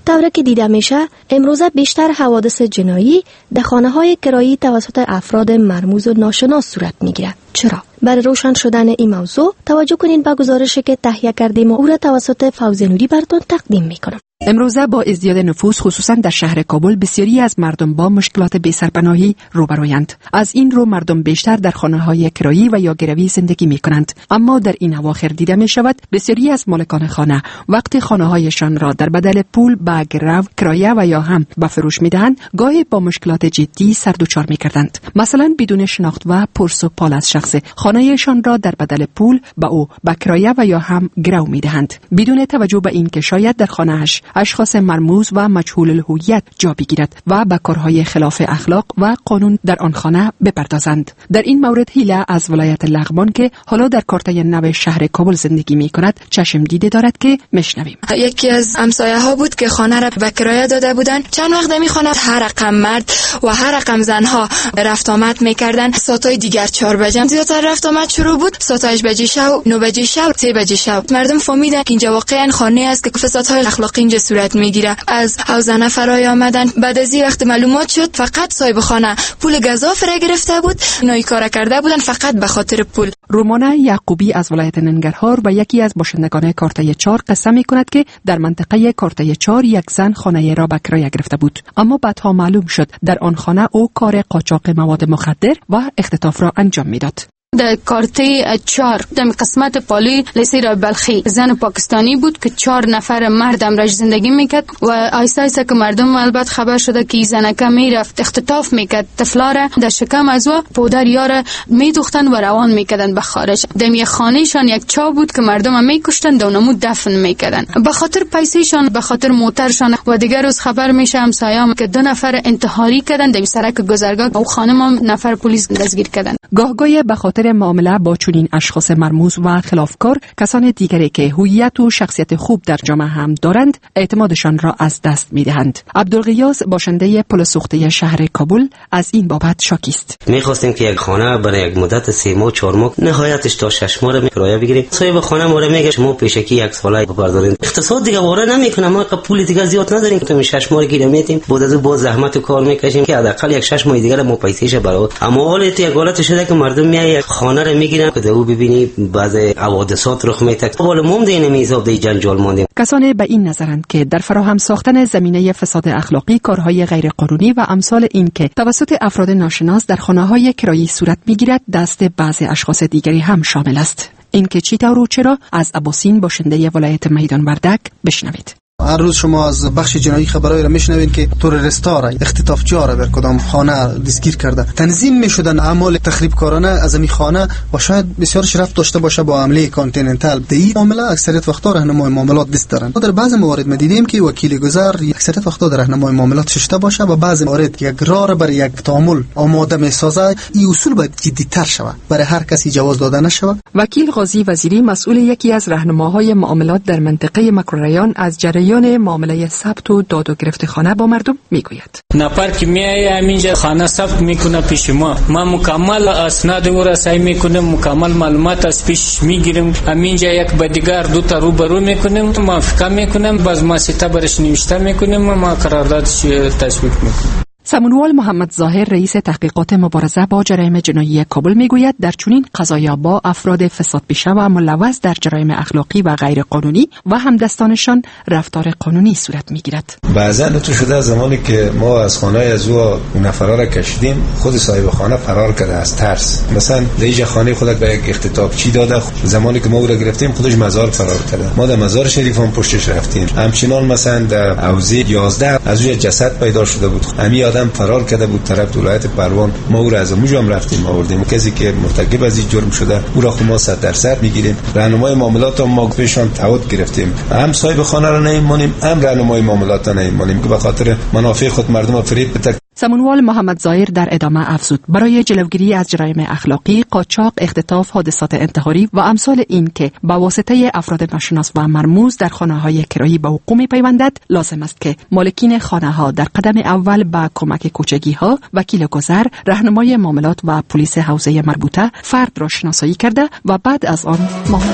طوری که دیده میشه امروزه بیشتر حوادث جنایی در خانه‌های کرایی توسط افراد مرموز و ناشناس صورت میگیره. چرا؟ برای روشن شدن این موضوع توجه کنین به گزارشی که تهیه کردیم و او را توسط فوزی نوری براتون تقدیم میکنم. امروزه با ازدیاد نفوس خصوصا در شهر کابل بسیاری از مردم با مشکلات بی‌سرپناهی روبرویند. از این رو مردم بیشتر در خانه‌های کرایی و یا گروی زندگی می‌کنند. اما در این اواخر دیده می‌شود بسیاری از مالکان خانه وقتی خانه‌هایشان را در بدل پول به گرو، کرایه و یا هم به فروش می‌دهند، گاهی با مشکلات جدی سر دچار می‌کردند. مثلا بدون شناخت و پرس و پال از شخص خانه‌ایشان را در بدل پول به او به کرایه و یا هم گرو می‌دهند، بدون توجه به اینکه شاید در خانه‌اش اشخاص مرموز و مجهول الهویت جا بگیرد و به کارهای خلاف اخلاق و قانون در آن خانه بپردازند. در این مورد هیله از ولایت لغمان که حالا در کارتای نو شهر کابل زندگی می کند چشم دیده دارد که میشنویم. یکی از همسایه ها بود که خانه را به کرایه داده بودند. چند وقت می خانه هر رقم مرد و هر رقم زن ها رفت آمد میکردند. ساعتای دیگر 4 بجه زیادتر رفت آمد شروع بود. ساعت 8 بجه شب، 9 بجه شب، 3 بجه شب. مردم فهمیدن که اینجا واقعا خانه است که فسادهای اخلاقی اینجا صورت میگیره. از حوزه نفرای آمدن. بعد از این وقت معلومات شد فقط صاحب خانه پول گزاف را گرفته بود، اینایی کار کرده بودن فقط به خاطر پول. رومانه یعقوبی از ولایت ننگرهار و یکی از باشندگان کارتای 4 قسم می‌کند که در منطقه کارتای 4 یک زن خانه را به کرایه گرفته بود، اما بعدها معلوم شد در آن خانه او کار قاچاق مواد مخدر و اختطاف را انجام میداد. در کارته 4 در قسمت پالی لیسه بلخی زن پاکستانی بود که 4 نفر مردم را زندگی میکرد و آیسته آیسته که مردم البته خبر شده که زنکه میرفت اختطاف میکرد طفلاره در شکم از و پودر یاره میدوختن و روان میکردن به خارج. دمی خانهشان یک چا بود که مردم میکشتن و نمود دفن میکردن به خاطر پیسهشان، به خاطر موترشان. و دیگر روز خبر میشه همسایه‌ام که 2 نفر انتحاری کردن در سرک گذرگاه و خانم نفر پلیس دستگیر کردن. گاهگاه به خاطر معامله با چنین اشخاص مرموز و خلافکار کسان دیگری که هویت و شخصیت خوب در جامعه هم دارند اعتمادشان را از دست می‌دهند. عبدالغیاث باشنده پل سوخته شهر کابل از این بابت شاکی است. می‌خواستیم که یک خانه برای یک مدت 3 ماه 4 ماه نهایتش تا 6 ماه کرایه بگیریم. صاحب خانه ما میگه شما پیشکی 1 ساله بپردارید. اقتصاد دیگه واره نمیکنه، ما پول دیگه زیاد نداریم تو 6 ماه گیریم میتیم. بعد از با زحمت کار میکشیم که حداقل 1-6 ماه دیگه ما پیسهش برای. اما حالت یک حالت شده که مردم میای خانه رو میگیرن که دو ببینی بعض حوادثات رخ میده. حالا مونده نمیذاب دی جنجال مونده. کسانی به این نظرند که در فراهم ساختن زمینه فساد اخلاقی کارهای غیر قانونی و امثال این که توسط افراد ناشناس در خانه‌های کرایی صورت میگیرد دست بعضی اشخاص دیگری هم شامل است. این که چطور و چرا از ابوسین باشنده ولایت میدان وردک بشنوید. هر روز شما از بخش جنایی خبرایی را میشنوید که تروریستا را اختطافچی‌ها را بر کدام خانه دستگیر کرده، تنظیم میشدن اعمال تخریبکارانه از این خانه و شاید بسیار شرف داشته باشه با حمله کانتیننتال. در این معامله اکثریت وقتا راهنمای معاملات دست دارن. در بعضی موارد ما دیدیم که وکیل گذر اکثریت وقتا در راهنمای معاملات ششته باشه و بعضی موارد یک راه برای یک تعامل آماده میسازه. این اصول باید جدی‌تر شود، برای هر کسی جواز داده نشود. وکیل غازی وزیری مسئول یکی از راهنماهای معاملات در منطقه مکروریان از جریان معامله ثبت و داد و گرفت خانه با مردم میگوید. نفر که میایه همینجا خانه ثبت میکنه پیش ما مکمل اسناد او را سعی میکنیم، مکمل معلومات از پیش میگیریم. همینجا یک با دیگر 2 تا روبرو میکنیم، موافقه میکنیم، باز واسطه برش نوشته میکنیم و ما قراردادش تشویق میکنیم. سمنوال محمد ظاهر رئیس تحقیقات مبارزه با جرایم جنایی کابل میگوید در چنین قضایا با افراد فساد پیشه و ملوث در جرایم اخلاقی و غیر قانونی و همدستانشان رفتار قانونی صورت میگیرد. بعضا تو شده زمانی که ما از خانه از او نفرا را کشیدیم، خود صاحب خانه فرار کرده از ترس. مثلا دیگه خانه خودت به یک اختطافچی داده، زمانی که ما او را گرفتیم خودش مزار فرار کرده. ما در مزار شریف هم پشتش رفتیم. همچنان مثلا در حوزه 11 از اون جسد پیدا شده بود، همین آدم فرار کرده بود طرف ولایت پروان. ما او را از اونجا هم رفتیم آوردیم. کسی که مرتکب از این جرم شده او را خود ما 100% میگیریم. راهنمای معاملات هم ما پیشان تعهد گرفتیم، هم صاحب خانه را نمیمونیم، هم راهنمای معاملات را نمیمونیم که به خاطر منافع خود مردم فریب بده. سمنوال محمد ظاهر در ادامه افزود برای جلوگیری از جرایم اخلاقی، قاچاق، اختطاف، حادثات انتحاری و امثال این که با واسطه افراد ناشناس و مرموز در خانه‌های کرایی به حقوق می‌پیوندد، لازم است که مالکین خانه‌ها در قدم اول با کمک کوچگی‌ها، وکیل گذر، راهنمای معاملات و پلیس حوزه مربوطه فرد را شناسایی کرده و بعد از آن معامله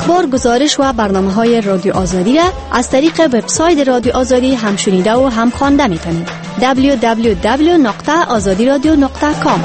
اخبار، گزارش و برنامه‌های رادیو آزادی را از طریق وبسایت رادیو آزادی هم شنیده و هم خوانده می‌تونید. www.azadiradio.com.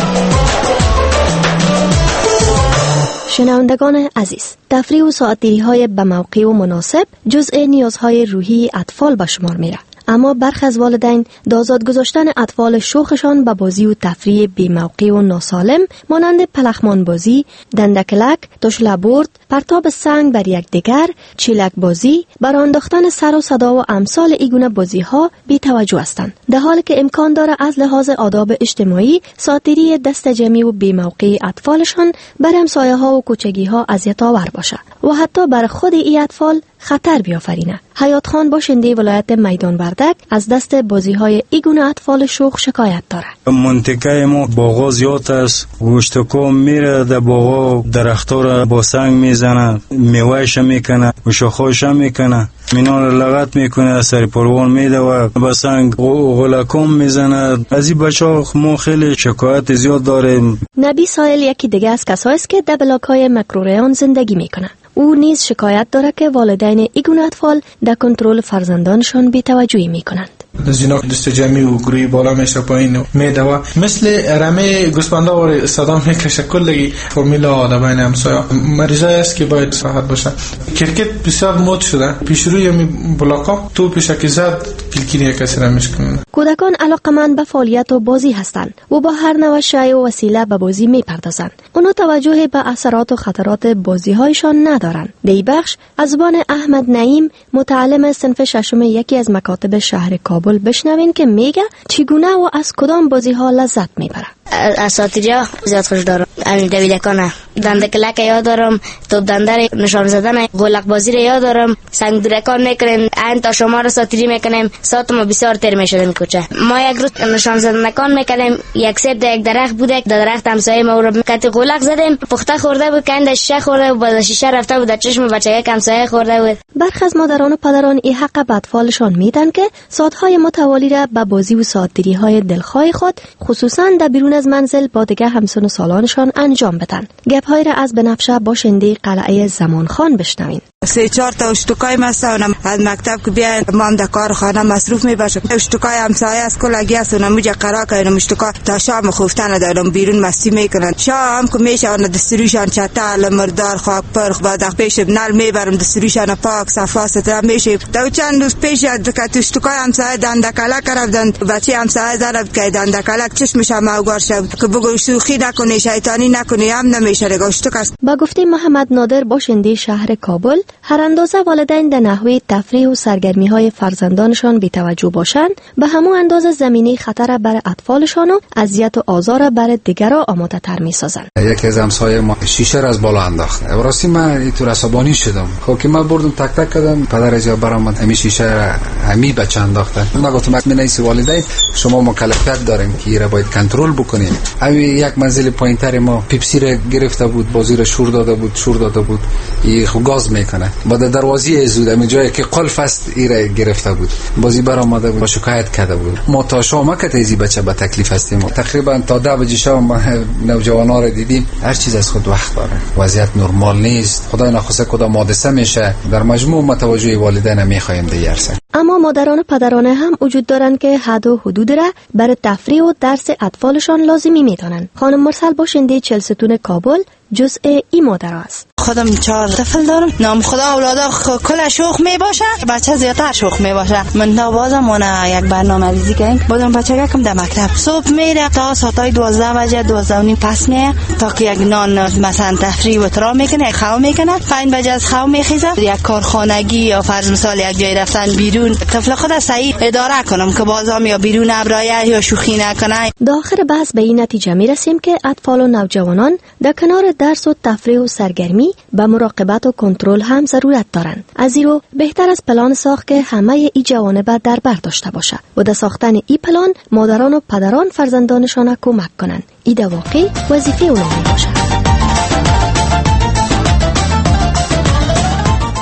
شنوندگان عزیز، تفریح و ساعت‌گیری‌های به موقع و مناسب جزء نیازهای روحی اطفال به شمار میره. اما برخی از والدین دازاد گذاشتن اطفال شوخشان به بازی و تفریح بی موقع و ناسالم مانند پلخمان بازی، دندکلک، تشله برد، پرتاب سنگ بر یکدیگر، چیلک بازی، بر انداختن سر و صدا و امثال ایگونه بازی ها بی توجه هستند، در حالی که امکان داره از لحاظ آداب اجتماعی ساتیری دست جمعی و بی موقع اطفالشان بر همسایه ها و کوچگی ها اذیت آور باشه و حتی بر خود این اطفال خطر بیافرینه. حیات خان باشنده ولایت میدان وردک از دست بازی های ایگونه اطفال شوخ شکایت داره. منطقه ما باغا زیاد است، گوشتکو میره در باغا، درختها را با سنگ میزنه، میوهش میکنه و شاخهاش میکنه، مینا را لغت میکنه، سر پروان میده و با سنگ غلکم میزنه. از این بچه ما خیلی شکایت زیاد داریم. نبی سایل یکی دیگه از کسایی است که در بلاک‌های مکروریان زندگی میکنه. او نیز شکایت داره که والدین ایگونه اطفال در کنترل فرزندانشان بی‌توجهی میکنند. زینا دست جمعی و گروهی بالا میشه پایین میدوه، مثل رمه گوسفندا و صدا میکشه. کلگی فرمولا در بین همسایه مریضای است که باید صحت باشه. کرکت بسیار مد شده، پیش روی بلاکا تو پیشکی زد کلکینی کسی را میشکنه. کودکان علاقمند به فعالیت و بازی هستند و با هر نوع شیء و وسیله به بازی میپردازند. اونا توجه به اثرات و خطرات بازی هایشان ندارند. در این بخش از زبان احمد نعیم، متعلم صنف ششم یکی از مکاتب شهر کابل، بشنوین که میگه چگونه و از کدام بازی ها لذت میبره. اساتیریا زیاد خوش دارم. همین دویدکانه، دندکلک یاد دارم، توپ دنده نشان زدن، غلق بازی رو یاد دارم، سنگ درکان میکنیم، این تا شما رو ساتیری میکنیم. ساعت ما بسیار تر میشدیم کوچه. ما یک روز نشان زدنکان میکردیم، یک سیب در یک درخت بود، در درخت همسایه ما رو کتی غلق زدیم، پخته خورده بود، کند شیشه خورده بود، با شیشه رفته بود در چشم بچه همسایه خورده بود. برخی از مادران و پدران این حق به اطفالشان میدن که ساعت‌های متوالی را به بازی و ساعت‌گیری‌های دلخواه خود، خصوصا در بیرون از منزل با دیگر همسن و سالانشان انجام بدن. گپ‌های را از بنفشه باشنده قلعه زمانخان بشنوین. 3-4 تا اشتکای مساونم از مکتب که بیاین مام در کارخانه مصروف میباشم. اشتکای همسایه از کلگی است و نموجه قرار کنم اشتکا تا شام خوفتن دارم بیرون مستی میکنن. شام که میشه آن دستروشان چتال مردار خاک پرخ بعد پیش نل میبرم دستروشان پاک صفا سترا میشه. تا چند روز پیش که اشتکای همسایه دندکلک رفتن، بچه همسایه زرد که دندکلک چشمش هم اوگار شد که بگو شوخی نکنی شیطانی نکنی هم نمیشه اشتک است. با گفته محمد نادر باشنده شهر کابل، هر اندازه والدین در نحوه تفریح و سرگرمی های فرزندانشان بی توجه باشند، به همون اندازه زمینه خطر بر اطفالشان و اذیت و آزار بر دیگران آماده تر می سازند. یکی از همسایه ما شیشه را از بالا انداخت. راستی من اینطور عصبانی شدم. خب که من بردم تک تک کردم، پدر از برام همین شیشه را همی بچه انداختن. من گفتم من نیست والدین شما مکلفیت دارین که را باید کنترل بکنین. همین یک منزل پایینتر ما پیپسی را گرفته بود، بازی را شور داده بود. این خو گاز میکنه. با دروازه زود همین جایی که قلف است ایره گرفته بود، بازی برآمده بود، با شکایت کرده بود. ما تا شام که تیزی بچه به تکلیف هستیم. تقریبا تا 10 بجه شام نوجوانا رو دیدیم. هر چیز از خود وقت داره، وضعیت نرمال نیست. خدای نخواسته کدام حادثه میشه. در مجموع متوجه والدین میخوایم دیگرسن. اما مادران و پدران هم وجود دارند که حد و حدود را برای تفریح و درس اطفالشان لازمی میدانند. خانم مرسل باشنده چلستون کابل جزء این مادر است. خودم 4 طفل دارم. نام خدا اولادا کل شوخ می باشه، بچه زیادتر شوخ می باشه. من تا بازم اون یک برنامه‌ریزی کردیم. بودم بچه کم در مکتب صبح میره تا ساعت 12 بجه 12 پس میه تا که یک نان مثلا تفریح و ترا میکنه، خو میکنه. 5 بجه از خو میخیزه. یک کارخانگی یا فرض مثال یک جای رفتن بیرون، طفل خود صحیح اداره کنم که بازم یا بیرون ابرایه یا شوخی نکنه. داخل بحث به این نتیجه میرسیم که اطفال و نوجوانان در کنار درس و تفریح و سرگرمی به مراقبت و کنترل هم ضرورت دارند. از این رو بهتر از پلان ساخت که همه ای جوانب در بر داشته باشه و در ساختن این پلان مادران و پدران فرزندانشان کمک کنند. این در واقع وظیفه اونها باشه.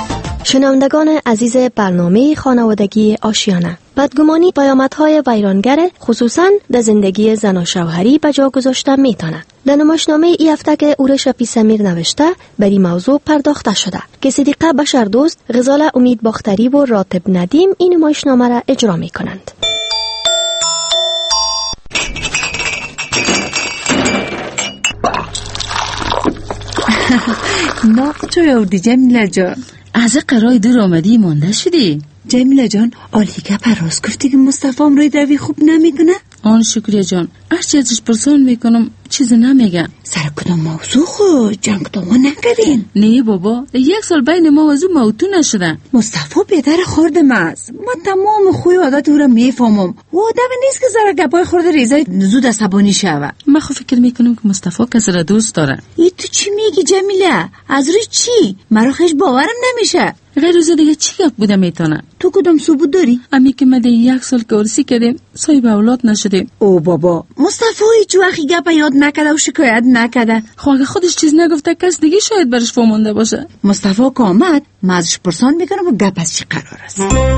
شنوندگان عزیز برنامه خانوادگی آشیانه، بدگمانی پیامدهای ویرانگر خصوصاً در زندگی زن و شوهری به جا گذاشته میتونه. در نمایشنامه ای هفته که اورش پیسمیر نوشته بر این موضوع پرداخته شده که صدیقه بشردوست، غزاله امید باختری و راتب ندیم این نمایشنامه را اجرا میکنند. ناق چای آوردی جمیله جان؟ از قرای دور آمدی مانده شدی؟ جمیله جان آلیگه پراز گفتی که مصطفی هم روی روی خوب نمیکنه؟ آن شکریه جان، هرچی ازش پرسان میکنم چیزی نمیگه. سر کدام موضوع خود جنگ داما نکردین؟ نه بابا، 1 سال بین ما و زو موتو نشده. مصطفی بیدر خوردم است، ما تمام خوی عادت او را میفهمم و آدم نیست که زره گپای خورده ریزای زود عصبانی شوه. من خو فکر میکنم که مصطفی کسی را دوست داره. ای تو چی میگی جمیله؟ از روی چی؟ مرا خیش باورم نمیشه. غیر روز دیگه چی گپ بوده میتونه؟ تو کدام ثبوت داری؟ امی که مده 1 سال که عرسی کردیم صاحب اولاد نشدیم. او بابا، مصطفی هیچ وقتی گپ یاد نکرده و شکایت نکرده. خب اگه خودش چیز نگفته کس دیگه شاید برش فهمونده باشه. مصطفی که آمد من ازش پرسان میکنم و گپ از چی قرار است.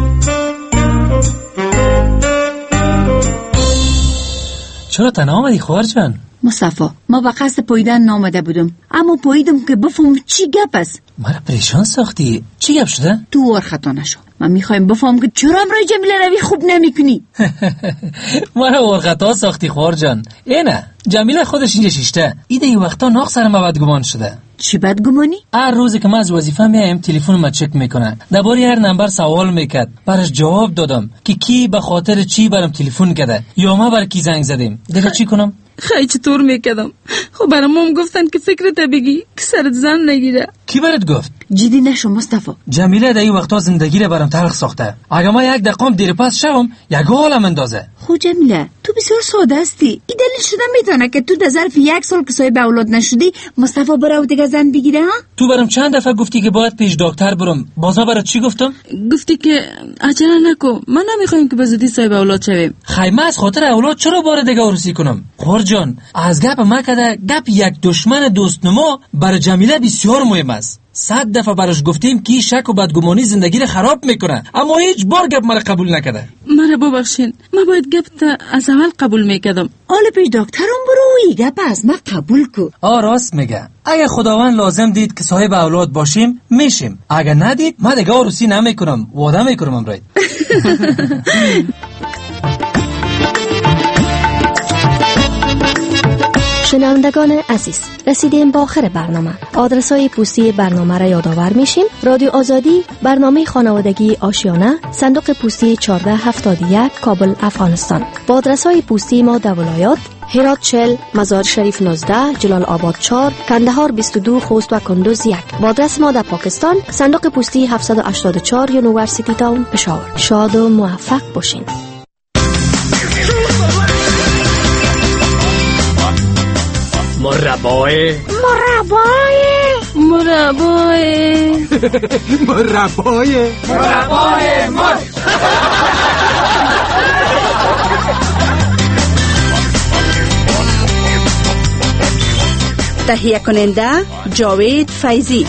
چرا تنها آمدی خواهر جان؟ مصطفی، ما به قصد پاییدن نامده بودم، اما پاییدم که بفهم چی گپ است. مرا پریشان ساختی. چی گپ شده؟ تو ور خطا نشو. من میخوایم بفهم که چرا امرای جمیله روی خوب نمیکنی. مرا ور خطا ساختی خواهر جان. اینه جمیله خودش اینجا شیشته. ایده ای وقتا ناق سر ما بدگمان شده. چی بدگمانی؟ هر روزی که من از وظیفه میایم تلفن ما چک میکنه. درباره هر نمبر سوال میکرد. برش جواب دادم که کی به خاطر چی برام تلفن کرده یا ما بر کی زنگ زدیم. دیگه چی کنم؟ خیلی چطور میکردم؟ خب برام گفتن که فکرت بگی که سرت زن نگیره. کی برات گفت؟ جدی نشو مصطفی. جمیله در این وقتا زندگی رو برام تلخ ساخته. اگه ما 1 دقیقه دیر پس شوم یک حالم اندازه. خب جمیله تو بسیار ساده هستی. این دلیل شده میتونه که تو در ظرف 1 سال که صاحب اولاد نشدی مصطفی برای دیگه زن بگیره ها؟ تو برام چند دفعه گفتی که باید پیش دکتر برم. بازم برات چی گفتم؟ گفتی که عجله نکن، من نمیخوایم که به زودی صاحب اولاد شویم. خیمه از خاطر اولاد چرا بار دیگه عروسی کنم؟ خور جان، از گپ ما کده گپ یک دشمن دوستنما برای جمیله بسیار مهم است. 100 دفعه براش گفتیم که شک و بدگمانی زندگی رو خراب میکنه، اما هیچ بار گپ مرا قبول نکرده. مرا ببخشین، من باید گپ تا از اول قبول میکردم. حالا پیش دکترم برو گپ از ما قبول کو. راست میگه. اگه خداوند لازم دید که صاحب اولاد باشیم میشیم، اگه ندید من دیگه عروسی نمیکنم، وعده میکنم امرای. شنوندگان عزیز، رسیدیم با آخر برنامه. آدرس‌های پستی برنامه را یادآور میشیم. رادیو آزادی، برنامه خانوادگی آشیانه، صندوق پستی 1471 کابل افغانستان. با آدرس‌های پستی ما در ولایات: هرات 40، مزار شریف 19، جلال آباد 4، کندهار 22، خوست و کندوز 1. با آدرس ما در پاکستان: صندوق پستی 784 یونیورسیتی تاون پشاور. شاد و موفق باشین. مربای مرد. تهیه کننده جاوید فیضی.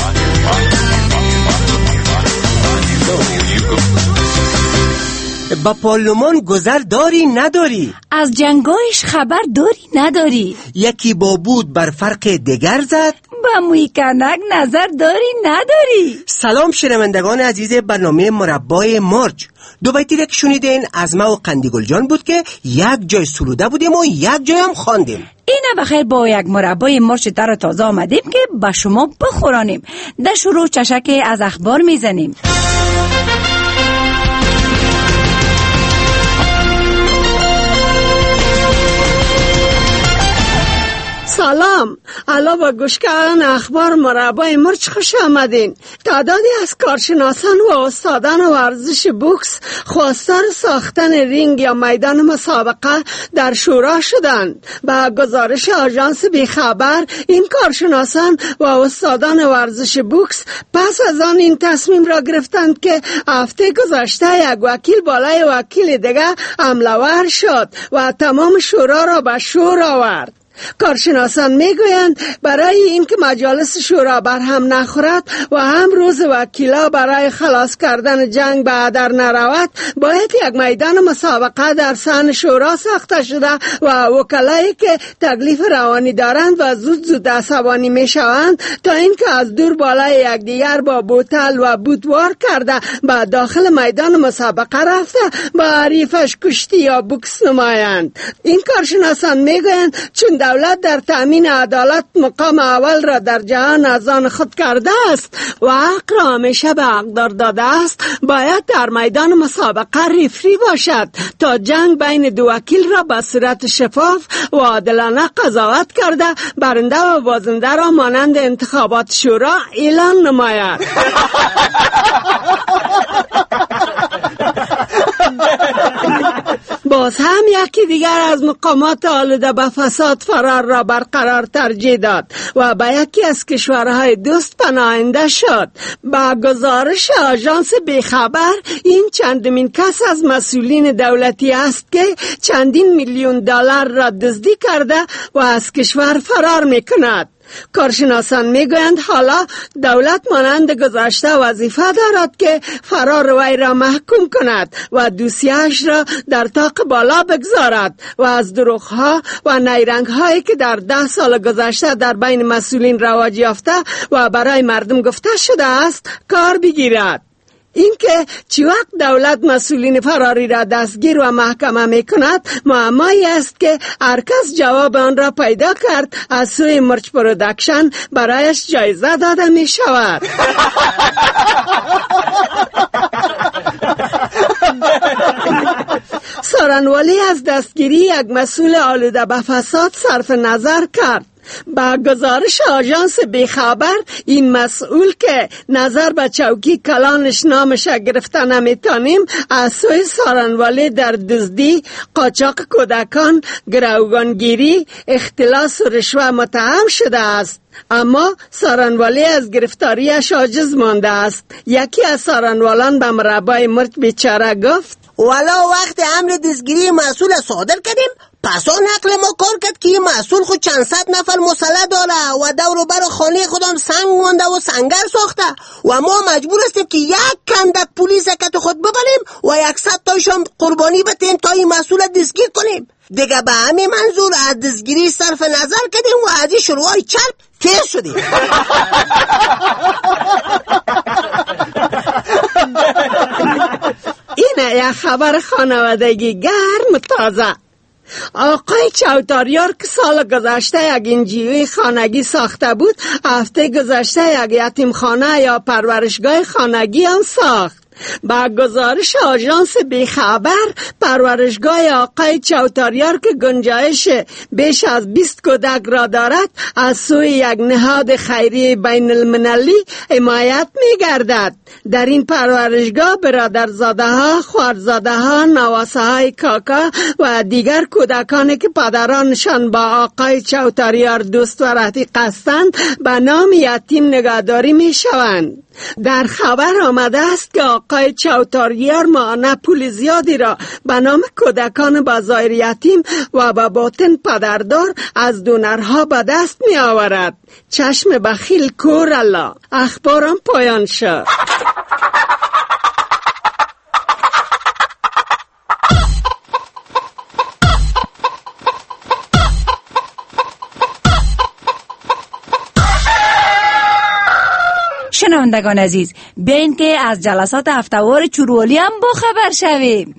با پارلمان گذر داری نداری؟ از جنگایش خبر داری نداری؟ یکی با بود بر فرق دیگر زد؟ با موی کنک نظر داری نداری؟ سلام شنوندگان عزیز برنامه مربای مرج. 2 بیتی که شنیدین از ما و قندیگل جان بود که یک جای سروده بودیم و یک جای هم خواندیم. اینه بخیر با یک مربای مرچ تر تازه آمدیم که به شما بخورانیم. در شروع چشک از اخبار میزنیم. سلام، علا با گوش کردن اخبار مربای مرچ خوش آمدین. تعدادی از کارشناسان و استادان ورزش بوکس خواستار ساختن رینگ یا میدان مسابقه در شورا شدند. با گزارش آژانس بیخبر، این کارشناسان و استادان ورزش بوکس پس از آن این تصمیم را گرفتند که هفته گذشته یک وکیل بالای وکیل دیگه حمله‌آور شد و تمام شورا را به شور آورد. کارشناسان میگویند برای اینکه مجالس شورا بر هم نخورد و هم روز وکیلا برای خلاص کردن جنگ به هدر نرود، باید یک میدان مسابقه در صحن شورا ساخته شده و وکلایی که تکلیف روانی دارند و زود عصبانی میشوند تا اینکه از دور بالای یکدیگر با بوتل و بوتوار کرده به داخل میدان مسابقه رفته با حریفش کشتی یا بوکس نمایند. این کارشناسان میگویند چون دولت در تأمین عدالت مقام اول را در جهان از آن خود کرده است و حق را همیشه به حقدار داده است، باید در میدان مسابقه ریفری باشد تا جنگ بین دو وکیل را به صورت شفاف و عادلانه قضاوت کرده برنده و بازنده را مانند انتخابات شورا اعلان نماید. باز هم یکی دیگر از مقامات آلوده به فساد فرار را برقرار ترجیح داد و به یکی از کشورهای دوست پناهنده شد. با گزارش آژانس بیخبر، این چندمین کس از مسئولین دولتی است که چندین میلیون دلار را دزدی کرده و از کشور فرار میکند. کارشناسان میگویند حالا دولت مانند گذشته وظیفه دارد که فرار وی را محکوم کند و دوسیه‌اش را در طاق بالا بگذارد و از دروغ‌ها و نیرنگ‌هایی که در 10 سال گذشته در بین مسئولین رواج یافته و برای مردم گفته شده است کار بگیرد. اینکه چی وقت دولت مسئولین فراری را دستگیر و محکمه می کند معمایی است که هر کس جواب آن را پیدا کرد از سوی مرچ پرودکشن برایش جایزه داده می شود. سارنوالی از دستگیری یک مسئول آلوده به فساد صرف نظر کرد. با گزارش آژانس بیخبر، این مسئول که نظر به چوکی کلانش نامش گرفته نمیتانیم از سوی سارنوالی در دزدی، قاچاق کودکان، گروگانگیری، اختلاس و رشوه متهم شده است. اما سارنوالی از گرفتاریش عاجز مانده است. یکی از سارنوالان به مربای مرچ بیچاره گفت والا وقت امر دزگیری مسئول صادر کردیم، پس آن نقل ما کار کرد که این مسئول خود چند صد نفر مسلح داره و دور و بر خانه خودم سنگ مانده و سنگر ساخته و ما مجبور هستیم که یک کندک پلیس کت خود ببریم و 100 تایشان قربانی بتیم تا این مسئول دزگیر کنیم. دیگه به همین منظور از دزگیری صرف نظر کردیم و از این شروعای چرب تیر شدیم. اینه یک خبر خانوادگی گرم تازه. آقای چوتاریار که سال گذشته یک انجیوی خانگی ساخته بود، هفته گذشته یک یتیم خانه یا پرورشگاه خانگی هم ساخت. با گزارش آژانس بیخبر، پرورشگاه آقای چوتاریار که گنجایش بیش از 20 کودک را دارد از سوی یک نهاد خیری بین المللی حمایت می گردد. در این پرورشگاه برادرزاده ها، خوارزاده ها، نواسه های کاکا و دیگر کودکانی که پدرانشان با آقای چوتاریار دوست و رفیق هستند به نام یتیم نگهداری می شوند. در خبر آمده است که آقای چوتاریار ماهانه پول زیادی را به نام کودکان بازار یتیم و به باطن پدردار از دونرها به دست می آورد. چشم بخیل کور الله. اخبارم پایان شد. شنوندگان عزیز، بیاین که از جلسات هفتهوار چوروالی هم با خبر شویم.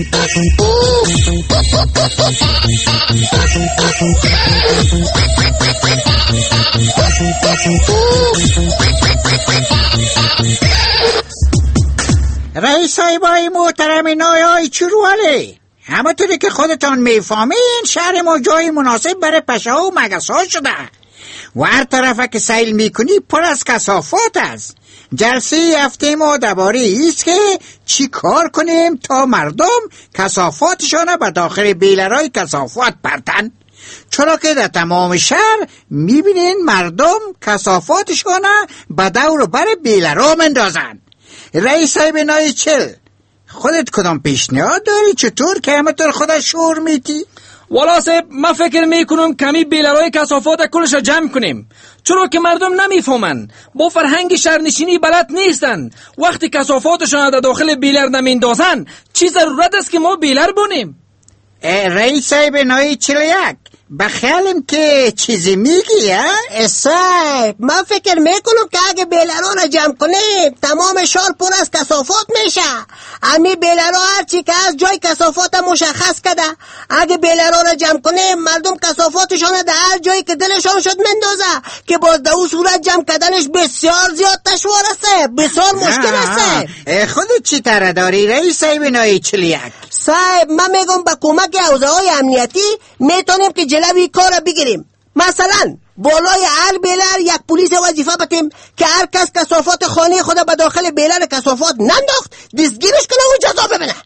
رئیس صاحبای محترم نایای چوروالی، همونطوری که خودتان میفهمین شهر ما جای مناسب برای پشه ها و مگس ها شده و هر طرفه که سیل میکنی پر از کثافات است. جلسه هفته ما درباره ایست که چی کار کنیم تا مردم کثافاتشان به داخل بیلرهای کثافات پرتن، چرا که در تمام شهر میبینین مردم کثافاتشان به دور و بر بیلرها مندازن. رئیس صاحب نای چل، خودت کدام پیشنهاد داری چطور که همطور خودت شعور میتی؟ والا صاحب ما فکر میکنم کمی بیلرهای کثافات کلش جمع کنیم، چرا که مردم نمیفهمن، با فرهنگ شهرنشینی بلد نیستن. وقتی کثافاتشان در داخل بیلر نمیندازن چی ضرورت است که ما بیلر بونیم؟ رئیس صاحب نوی 41 بخیالم که چیزی میگی صاحب من فکر میکنم که اگه بیلرها را جمع کنیم تمام شهر پر از کثافات میشه. امی بیلرها هرچی که از جای کثافات مشخص کده، اگه بیلرها را جمع کنیم مردم کثافاتشان در هر جایی که دلشان شد مندازه که باز در اون صورت جمع کردنش بسیار زیاد دشوار است، بسیار مشکل است. خودت چی تره داری رئیس صاحب نوی 41؟ صاحب من میگم با کمک حوزه‌های امنیتی میتونیم که جلوی کار بگیریم. مثلا بالای هر بیلر یک پلیس وظیفه بدیم که هر کس کثافات خانه خود به داخل بیلر کثافات ننداخت دستگیرش کنه و جزا ببینه.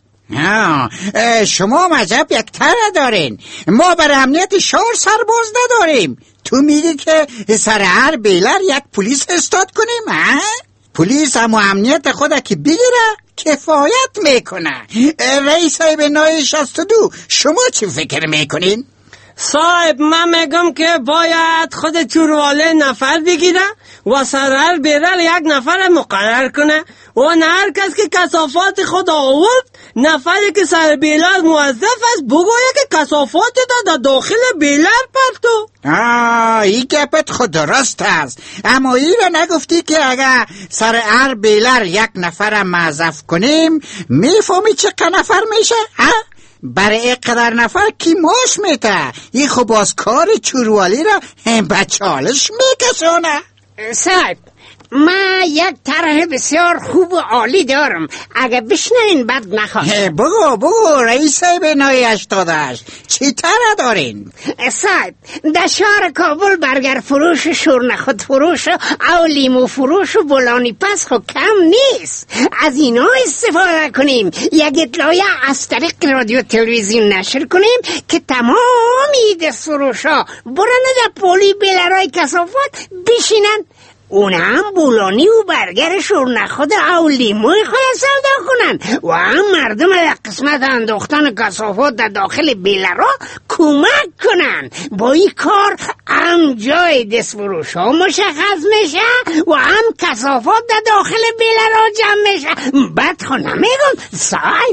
شما مذهب یک تره دارین، ما برای امنیت شهر سرباز نداریم. تو میگی که سر هر بیلر یک پلیس استاد کنیم؟ پلیس هم امنیت خود که بگیره کفایت میکنه. رئیس صاحب نوی 62 شما چی فکر میکنین؟ صاحب من میگم که باید خود چورواله نفر بگیره و سرهر بیرل یک نفر مقرر کنه و نه هر کس که کثافات خود آورد نفری که سر بیلر موظف است بگویه که کثافات در داخل بیلر پرتو. این گپت خود درست است، اما این را نگفتی که اگر سر هر بیلر یک نفر موظف کنیم میفهمی چقدر نفر میشه؟ برای قدر نفر کی ماش میته؟ این خب باز کار چوروالی را بچالش میکشونه. صاحب من یک طرح بسیار خوب و عالی دارم، اگه بشنوین بد نخواهد. بگو رئیس صاحب نوی 88 چی طرح دارین؟ صاحب در شهر کابل برگر فروش، شورنخود فروش او لیمو فروش و بولانی پس خب کم نیست. از اینا استفاده کنیم، یک اطلاعیه از طریق رادیو تلویزیون نشر کنیم که تمامی دست فروش ها برنه در پولی بیلرهای کثافات بشینن، اون هم بولانی و برگر شورنخود او لیموی خود سودا کنن و هم مردم در قسمت انداختن کثافات در داخل بیلرها کمک کنن. با این کار هم جای دستفروش ها مشخص میشه و هم کثافات در داخل بیلرها جمع میشه. بد خود نمیگم صاحب.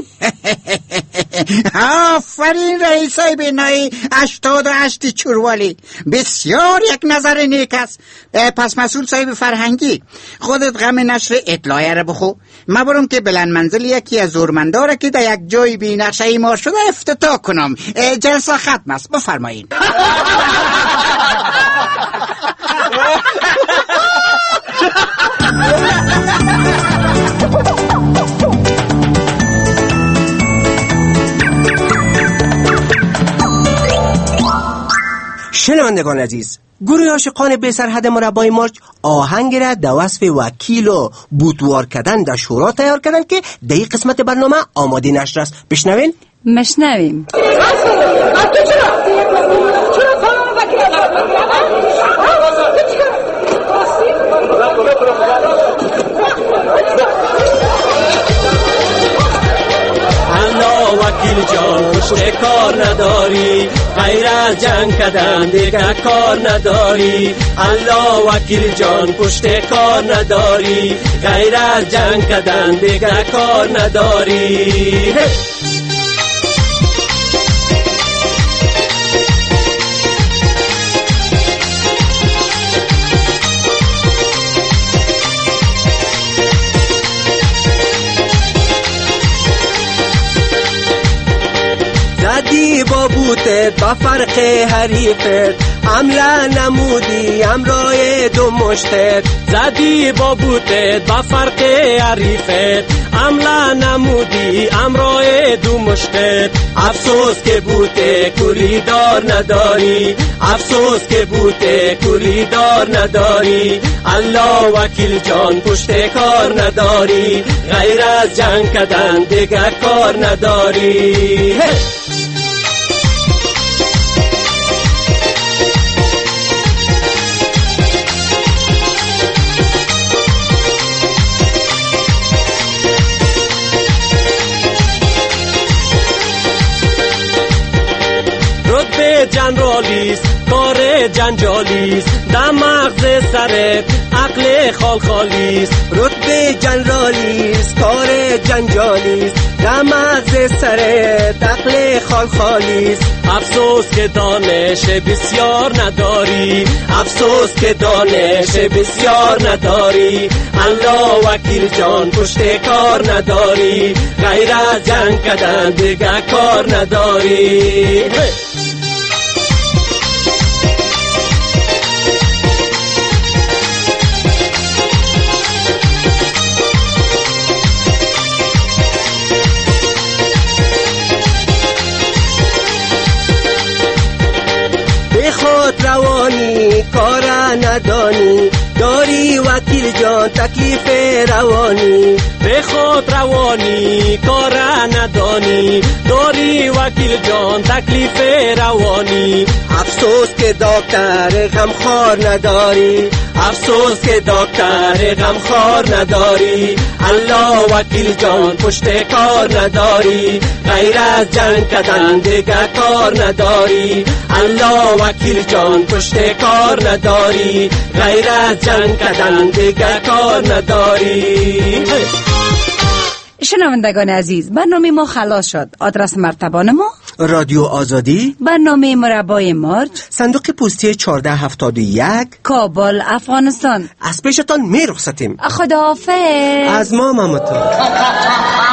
آفرین رئیس صاحب نوی 88 چوروالی، بسیار یک نظر نیک است. پس مسئول صاحب فرهنگی خودت غم نشر اطلاعیه را بخو، ما برم که بلند منزل یکی از زورمنداره که در یک جای بی نقشه ایمار شده افتتاح کنم. جلسه ختم است، بفرمایید. شنوندگان عزیز، گروه عاشقان بی سرحد مربای مرج آهنگ را در وصف وکیل و بوتوار کردن در شورا تیار کردن که در این قسمت برنامه آماده نشر است. بشنوین؟ مشنویم. وکیل جان پشت کار نداری، غیر از جنگ کردن دیگه کار نداری. الله وکیل جان پشت کار نداری، غیر از جنگ کردن دیگه کار نداری. زدی با بوتت با فرق حریفت، عمله نمودی امرای دو مشتت. زدی با بوتت با فرق حریفت، عمله نمودی امرای دو مشتت. افسوس که بوته کوری دار نداری، افسوس که بوته کوری دار نداری. الله وکیل جان پشت کار نداری، غیر از جنگ کردن دیگه کار نداری. جنرالیست کار جنجالیست در مغز سرت عقل خالخالیست رتبه جنرالیست کار جنجالیست در مغز سرت عقل خالخالیست افسوس که دانش بسیار نداری افسوس که دانش بسیار نداری الله وکیل جان پشت کار نداری غیر از جنگ کردن دیگه کار نداری روانی کار ندانی داری وکیل جان تکلیف روانی به خود روانی کار ندانی داری وکیل جان تکلیف روانی افسوس که دکتر غمخوار نداری افسوس که دکتر غمخوار نداری الله وکیل جان پشت کار نداری غیر از جنگ کردن دیگه کار نداری الله وکیل جان پشت کار نداری غیر از جنگ کردن دیگه کار نداری. شنوندگان عزیز، برنامه ما خلاص شد. آدرس مرتبان ما: رادیو آزادی، برنامه مربای مارج، صندوق پستی 1471، کابل، افغانستان. از پیشتان می رخصتیم. خداحافظ. از ما مامتون.